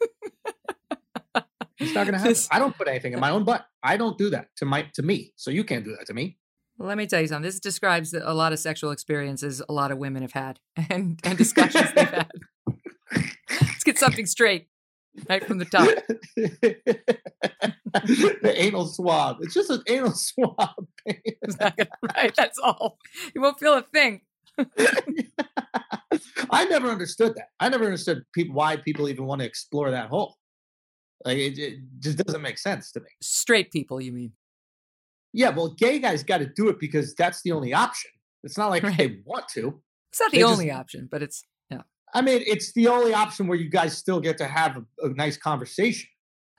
It's not going to happen. This- I don't put anything in my own butt. I don't do that to my to me. So you can't do that to me. Let me tell you something. This describes a lot of sexual experiences a lot of women have had and, and discussions they've had. Let's get something straight right from the top. The anal swab. It's just an anal swab. It's not gonna, right? That's all. You won't feel a thing. I never understood that. I never understood people why people even want to explore that hole. Like it, it just doesn't make sense to me. Straight people, you mean? Yeah, well, gay guys got to do it because that's the only option. It's not like Right. they want to. It's not They the just- only option, but it's yeah. I mean, it's the only option where you guys still get to have a, a nice conversation.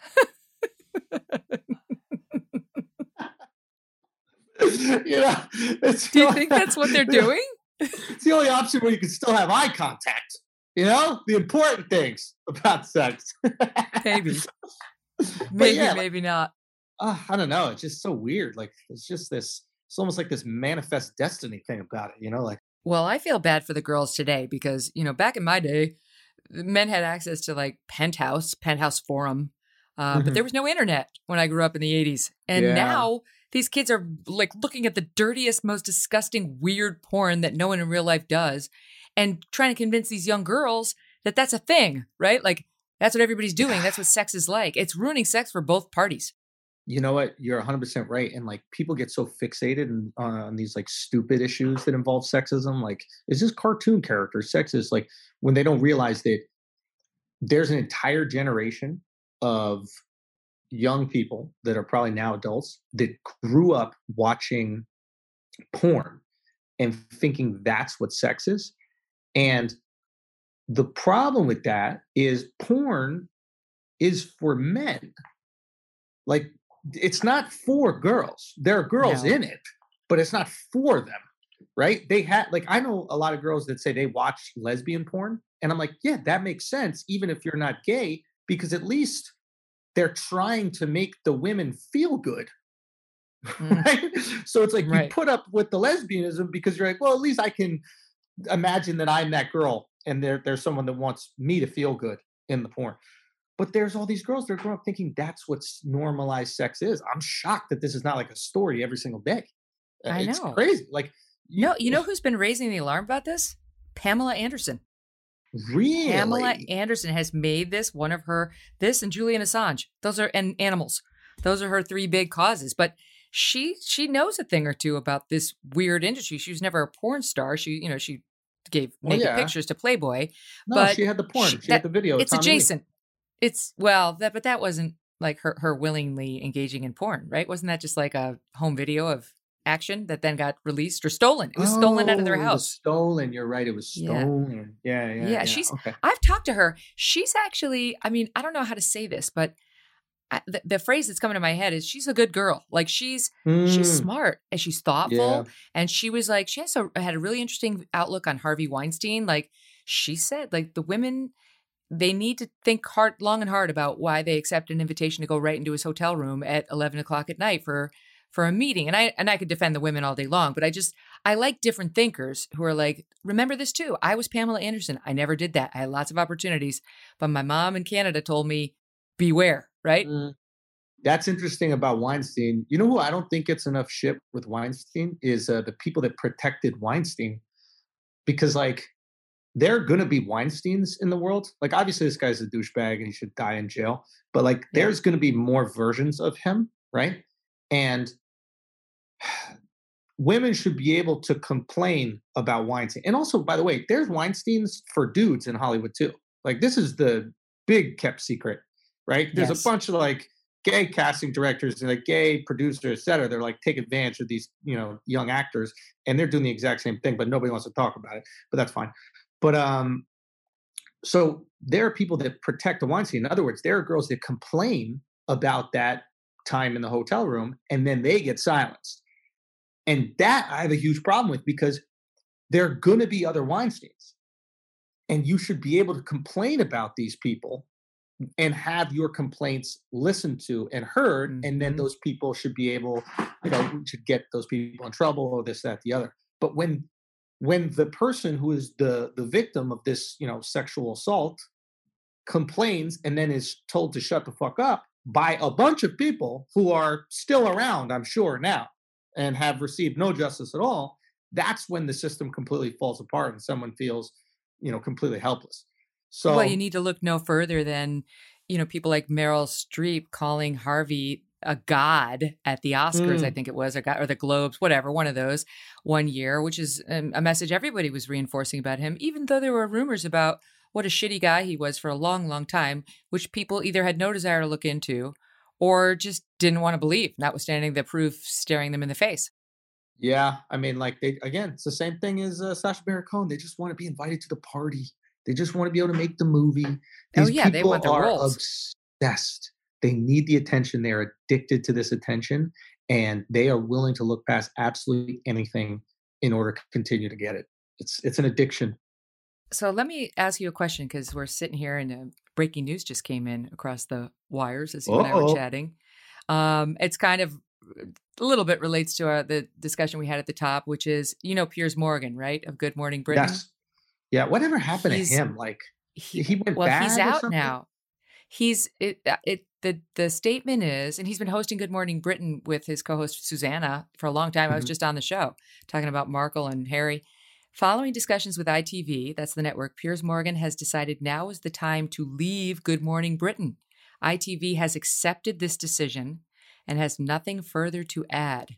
You know, it's Do the you only- think that's what they're doing? It's the only option where you can still have eye contact. You know, the important things about sex. Maybe. Maybe, yeah, like- maybe not. uh, I don't know. It's just so weird. Like it's just this. It's almost like this manifest destiny thing about it. You know, like Well, I feel bad for the girls today because, you know, back in my day, men had access to like Penthouse, Penthouse Forum, uh, but Mhm. there was no internet when I grew up in the eighties. And Yeah. now these kids are like looking at the dirtiest, most disgusting, weird porn that no one in real life does and trying to convince these young girls that that's a thing, right? Like that's what everybody's doing. That's what sex is like. It's ruining sex for both parties. you know what? You're one hundred percent right. And like people get so fixated on, on these like stupid issues that involve sexism. Like it's just cartoon characters. Sexist. Like when they don't realize that there's an entire generation of young people that are probably now adults that grew up watching porn and thinking that's what sex is. And the problem with that is porn is for men. Like it's not for girls. There are girls No. in it, but it's not for them. Right? They had like I know a lot of girls that say they watch lesbian porn, and I'm like, yeah, that makes sense, even if you're not gay, because at least they're trying to make the women feel good. Mm. Right? So it's like Right. you put up with the lesbianism because you're like, well, at least I can imagine that I'm that girl and there, there's someone that wants me to feel good in the porn. But there's all these girls that are growing up thinking that's what normalized sex is. I'm shocked that this is not like a story every single day. Uh, I it's know. crazy. Like, No, you know who's been raising the alarm about this? Pamela Anderson. really? Pamela Anderson has made this one of her, this and Julian Assange. Those are, and animals. those are her three big causes. But she she knows a thing or two about this weird industry. She was never a porn star. She, you know, she gave Well, naked yeah. pictures to Playboy. No, but she had the porn. she- She, had that- the video. of It's Tommy Lee. adjacent. It's well, that but that wasn't like her her willingly engaging in porn, right? Wasn't that just like a home video of action that then got released or stolen? It was stolen out of their Oh, it was house. stolen. You're right. It was Yeah. stolen. Yeah, yeah, yeah. Yeah, she's- okay. I've talked to her. She's actually, I mean, I don't know how to say this, but I, the, the phrase that's coming to my head is she's a good girl. Like she's she's Mm, smart and she's thoughtful. Yeah. And she was like, she has a, had a really interesting outlook on Harvey Weinstein. Like she said, like the women, they need to think hard, long and hard about why they accept an invitation to go right into his hotel room at eleven o'clock at night for for a meeting. And I and I could defend the women all day long, but I just I like different thinkers who are like, remember this too. I was Pamela Anderson. I never did that. I had lots of opportunities, but my mom in Canada told me, beware, right? Mm. That's interesting about Weinstein. You know who I don't think gets enough shit with Weinstein is uh, the people that protected Weinstein, because like there are going to be Weinsteins in the world. Like obviously this guy's a douchebag and he should die in jail, but like Yeah. there's going to be more versions of him, right? And women should be able to complain about Weinstein. And also, by the way, there's Weinsteins for dudes in Hollywood too. Like this is the big kept secret, right? There's Yes. a bunch of like gay casting directors and like gay producers, et cetera. They're like take advantage of these, you know, young actors, and they're doing the exact same thing, but nobody wants to talk about it. But that's fine. But um, so there are people that protect the Weinstein. In other words, there are girls that complain about that time in the hotel room, and then they get silenced. And that I have a huge problem with, because there are going to be other Weinsteins, and you should be able to complain about these people and have your complaints listened to and heard. Mm-hmm. And then those people should be able, you know, should get those people in trouble or this, that, the other. But when when the person who is the the victim of this, you know, sexual assault complains and then is told to shut the fuck up by a bunch of people who are still around, I'm sure now, and have received no justice at all, that's when the system completely falls apart and someone feels, you know, completely helpless. So, well, you need to look no further than, you know, people like Meryl Streep calling Harvey a god at the Oscars, mm. I think it was, or, or the Globes, whatever, one of those one year, which is um, a message everybody was reinforcing about him, even though there were rumors about what a shitty guy he was for a long, long time, which people either had no desire to look into or just didn't want to believe, notwithstanding the proof staring them in the face. Yeah. I mean, like, they, again, it's the same thing as uh, Sacha Baron Cohen. They just want to be invited to the party. They just want to be able to make the movie. These oh, yeah. people They want the are roles. Obsessed. They need the attention. They're addicted to this attention, and they are willing to look past absolutely anything in order to continue to get it. It's it's an addiction. So let me ask you a question, because we're sitting here and uh, breaking news just came in across the wires as you Uh-oh. and I were chatting. Um, it's kind of a little bit relates to our, the discussion we had at the top, which is, you know, Piers Morgan, right? Of Good Morning Britain. Yes. Yeah. Whatever happened he's, to him? Like he, he went well, bad he's or out something? now. He's it, it, the, the statement is, and he's been hosting Good Morning Britain with his co-host Susanna for a long time. Mm-hmm. I was just on the show talking about Markle and Harry. Following discussions with I T V, that's the network, Piers Morgan has decided now is the time to leave Good Morning Britain. I T V has accepted this decision and has nothing further to add.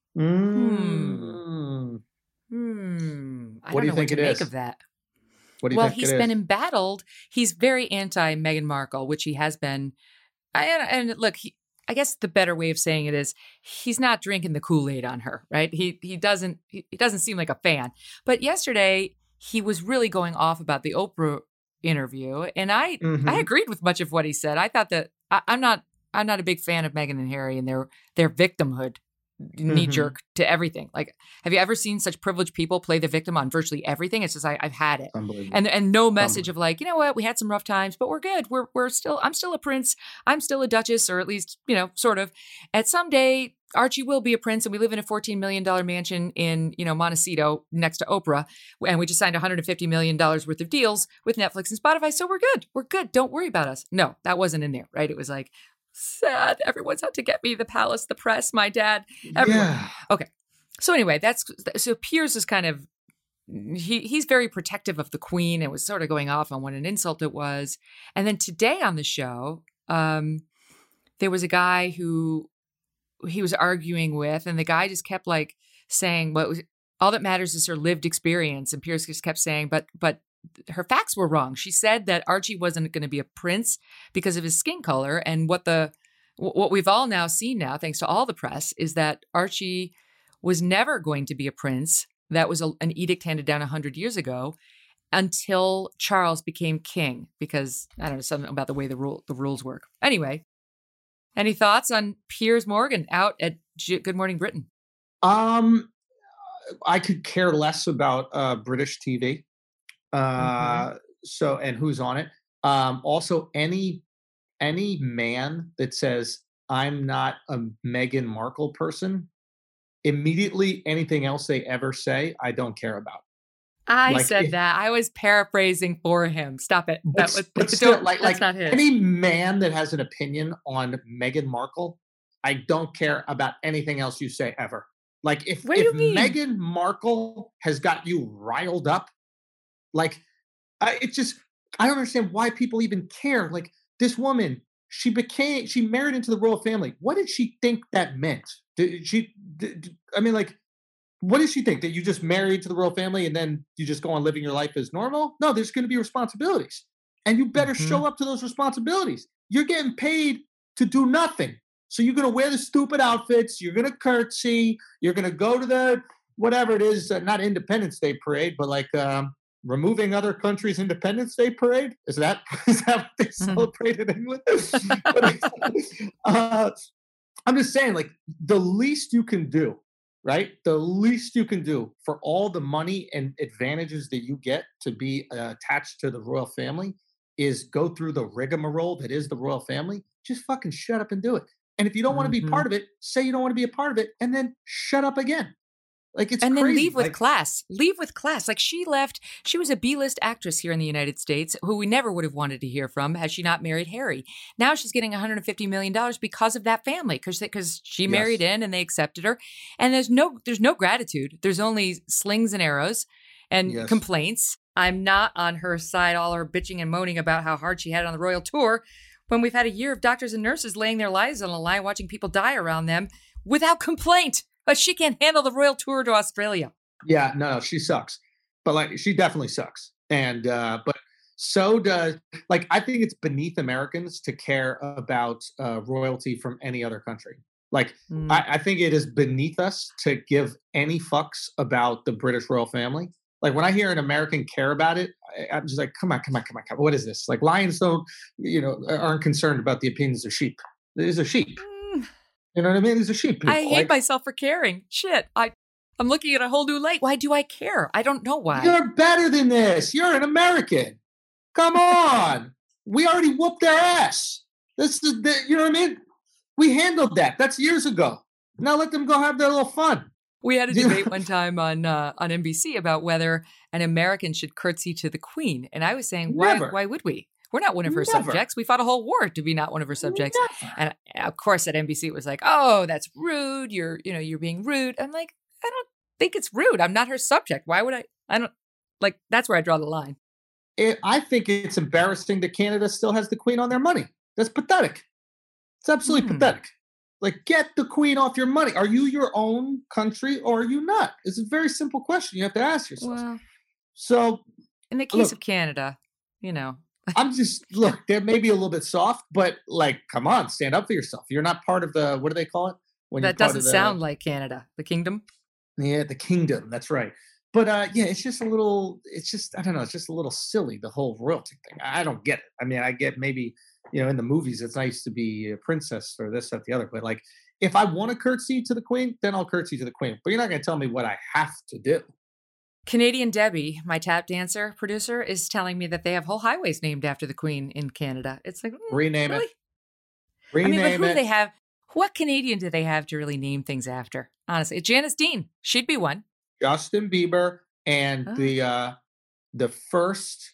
Mm. Hmm. Hmm. I what don't do you know think what to it make is? of that. What do you well, think he's it been is? embattled. He's very anti Meghan Markle, which he has been. I, and look, he, I guess the better way of saying it is he's not drinking the Kool-Aid on her, right? He he doesn't he, he doesn't seem like a fan. But yesterday he was really going off about the Oprah interview, and I Mhm. I agreed with much of what he said. I thought that I, I'm not I'm not a big fan of Meghan and Harry and their their victimhood. Knee jerk mm-hmm. to everything. Like, have you ever seen such privileged people play the victim on virtually everything? It's just I, I've had it, and and no message of like, you know what, we had some rough times, but we're good. We're we're still. I'm still a prince. I'm still a duchess, or at least you know, sort of. At someday, Archie will be a prince, and we live in a fourteen million dollar mansion in you know Montecito next to Oprah, and we just signed one hundred fifty million dollars worth of deals with Netflix and Spotify. So we're good. We're good. Don't worry about us. No, that wasn't in there, right? It was like. Sad. Everyone's out to get me. The palace, the press, my dad, everyone. Yeah. Okay. So anyway, that's so Piers is kind of he he's very protective of the Queen and was sort of going off on what an insult it was. And then today on the show, um, there was a guy who he was arguing with, and the guy just kept like saying, "What was all that matters is her lived experience." And Pierce just kept saying, "But but her facts were wrong." She said that Archie wasn't going to be a prince because of his skin color, and what the what we've all now seen now, thanks to all the press, is that Archie was never going to be a prince. That was a, an edict handed down a hundred years ago, until Charles became king, because I don't know, something about the way the rule the rules work. Anyway. Any thoughts on Piers Morgan out at G- Good Morning Britain? Um, I could care less about uh, British T V. Uh, mm-hmm. So, and who's on it? Um, also, any any man that says I'm not a Meghan Markle person, immediately anything else they ever say, I don't care about. I like said if, that. I was paraphrasing for him. Stop it. But, that was, but still, like, that's like not his. Any man that has an opinion on Meghan Markle, I don't care about anything else you say ever. Like if, what do if you mean? Meghan Markle has got you riled up, like I, it just, I don't understand why people even care. Like this woman, she became, she married into the royal family. What did she think that meant? Did she, did, I mean, like, what does she think? That you just married to the royal family and then you just go on living your life as normal? No, there's going to be responsibilities. And you better mm-hmm. show up to those responsibilities. You're getting paid to do nothing. So you're going to wear the stupid outfits. You're going to curtsy. You're going to go to the, whatever it is, uh, not Independence Day parade, but like um, removing other countries' Independence Day parade. Is that, is that what they mm-hmm. celebrate in England? uh, I'm just saying, like, the least you can do, right? The least you can do for all the money and advantages that you get to be uh, attached to the royal family is go through the rigmarole that is the royal family. Just fucking shut up and do it. And if you don't mm-hmm. want to be part of it, say you don't want to be a part of it, and then shut up again. Like it's and crazy. then leave with like, class. Leave with class. Like she left. She was a B-list actress here in the United States who we never would have wanted to hear from had she not married Harry. Now she's getting one hundred fifty million dollars because of that family, because because she yes. married in and they accepted her. And there's no there's no gratitude. There's only slings and arrows and yes. complaints. I'm not on her side, all her bitching and moaning about how hard she had it on the royal tour, when we've had a year of doctors and nurses laying their lives on the line, watching people die around them without complaint. But she can't handle the royal tour to Australia. Yeah, no, no, she sucks. But like, she definitely sucks. And, uh, but so does, like, I think it's beneath Americans to care about uh, royalty from any other country. Like, mm. I, I think it is beneath us to give any fucks about the British royal family. Like, when I hear an American care about it, I, I'm just like, come on, come on, come on, come on. What is this? Like, lions don't, you know, aren't concerned about the opinions of sheep. These are sheep. Mm. You know what I mean? These are sheep people. I hate like, myself for caring. Shit. I, I'm looking at a whole new light. Why do I care? I don't know why. You're better than this. You're an American. Come on. We already whooped their ass. This is, the, you know what I mean? We handled that. That's years ago. Now let them go have their little fun. We had a debate one time on uh, on N B C about whether an American should curtsy to the Queen. And I was saying, why, why would we? We're not one of her Never. subjects. We fought a whole war to be not one of her subjects. Never. And of course, at N B C, it was like, "Oh, that's rude. You're, you know, you're being rude." I'm like, I don't think it's rude. I'm not her subject. Why would I? I don't like. That's where I draw the line. It, I think it's embarrassing that Canada still has the Queen on their money. That's pathetic. It's absolutely mm. pathetic. Like, get the Queen off your money. Are you your own country or are you not? It's a very simple question you have to ask yourself. Well, so, in the case look, of Canada, you know. I'm just, look, they're maybe a little bit soft, but like, come on, stand up for yourself. You're not part of the, what do they call it? When that doesn't the, sound like Canada, the kingdom. Yeah, the kingdom. That's right. But uh, yeah, it's just a little, it's just, I don't know, it's just a little silly, the whole royalty thing. I don't get it. I mean, I get maybe, you know, in the movies, it's nice to be a princess or this, that, the other. But like, if I want to curtsy to the Queen, then I'll curtsy to the Queen. But you're not going to tell me what I have to do. Canadian Debbie, my tap dancer producer, is telling me that they have whole highways named after the Queen in Canada. It's like, mm, rename really? it. Rename I mean, but who it. do they have? What Canadian do they have to really name things after? Honestly, Janice Dean. She'd be one. Justin Bieber and oh. the uh, the first.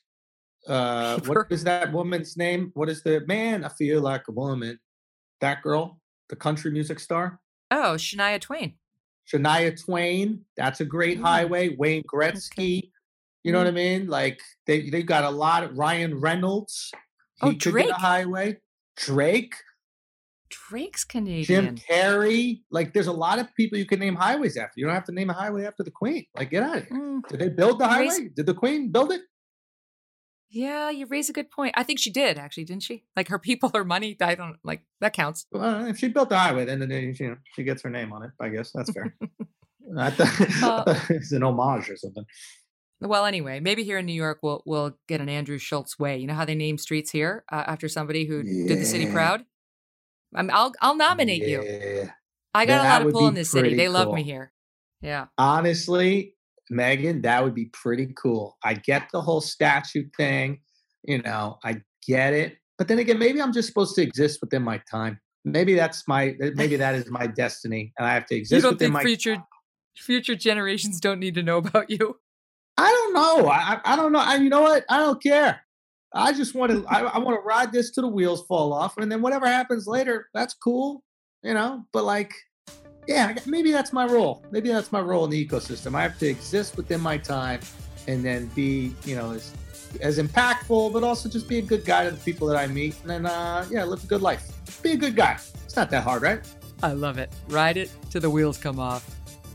Uh, what is that woman's name? What is the man? I feel like a woman. That girl, the country music star. Oh, Shania Twain. Shania Twain. That's a great mm. highway. Wayne Gretzky. Okay. You know mm. what I mean? Like they they got a lot of Ryan Reynolds. He oh, Drake. Could get a highway. Drake. Drake's Canadian. Jim Carrey. Like, there's a lot of people you can name highways after. You don't have to name a highway after the Queen. Like, get out of here. Mm. Did they build the highway? Raise- Did the Queen build it? Yeah, you raise a good point. I think she did, actually, didn't she? Like, her people, her money, I don't, like, that counts. Well, if she built the highway, then, then you know, she gets her name on it, I guess. That's fair. I thought, uh, I thought it's an homage or something. Well, anyway, maybe here in New York, we'll we'll get an Andrew Schultz Way. You know how they name streets here uh, after somebody who yeah. did the city proud? I'm, I'll I'll nominate yeah. you. I got that a lot of pull in this city. They cool. love me here. Yeah. Honestly, Megan, that would be pretty cool. I get the whole statue thing. You know, I get it. But then again, maybe I'm just supposed to exist within my time. Maybe that's my, maybe that is my destiny. And I have to exist within my future, future generations don't need to know about you? I don't know. I I don't know. I, you know what? I don't care. I just want to. I, I want to ride this till the wheels fall off, and then whatever happens later, that's cool. You know. But like, yeah, maybe that's my role. Maybe that's my role in the ecosystem. I have to exist within my time, and then be, you know, as as impactful, but also just be a good guy to the people that I meet, and then uh, yeah, live a good life. Be a good guy. It's not that hard, right? I love it. Ride it till the wheels come off.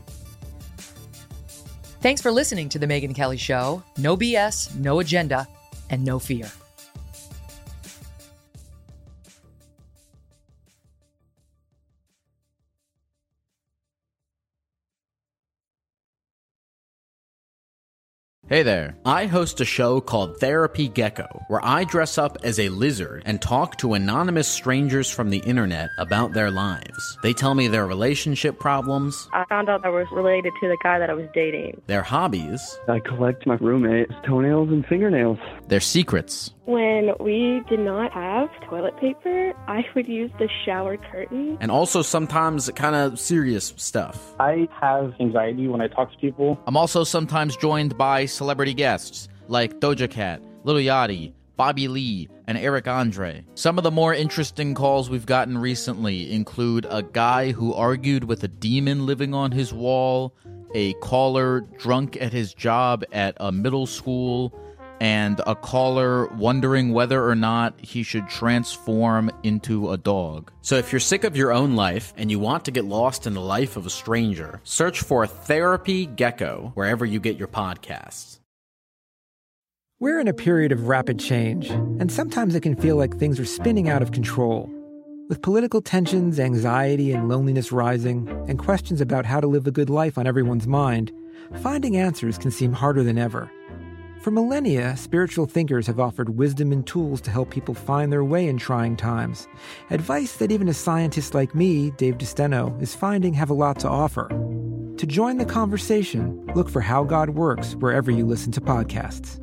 Thanks for listening to The Megyn Kelly Show. No B S, no agenda, and no fear. Hey there. I host a show called Therapy Gecko, where I dress up as a lizard and talk to anonymous strangers from the internet about their lives. They tell me their relationship problems. I found out I was related to the guy that I was dating. Their hobbies. I collect my roommate's toenails and fingernails. Their secrets. When we did not have toilet paper, I would use the shower curtain. And also sometimes kind of serious stuff. I have anxiety when I talk to people. I'm also sometimes joined by celebrity guests like Doja Cat, Lil Yachty, Bobby Lee, and Eric Andre. Some of the more interesting calls we've gotten recently include a guy who argued with a demon living on his wall, a caller drunk at his job at a middle school, and a caller wondering whether or not he should transform into a dog. So if you're sick of your own life and you want to get lost in the life of a stranger, search for Therapy Gecko wherever you get your podcasts. We're in a period of rapid change, and sometimes it can feel like things are spinning out of control. With political tensions, anxiety, and loneliness rising, and questions about how to live a good life on everyone's mind, finding answers can seem harder than ever. For millennia, spiritual thinkers have offered wisdom and tools to help people find their way in trying times. Advice that even a scientist like me, Dave DeSteno, is finding have a lot to offer. To join the conversation, look for How God Works wherever you listen to podcasts.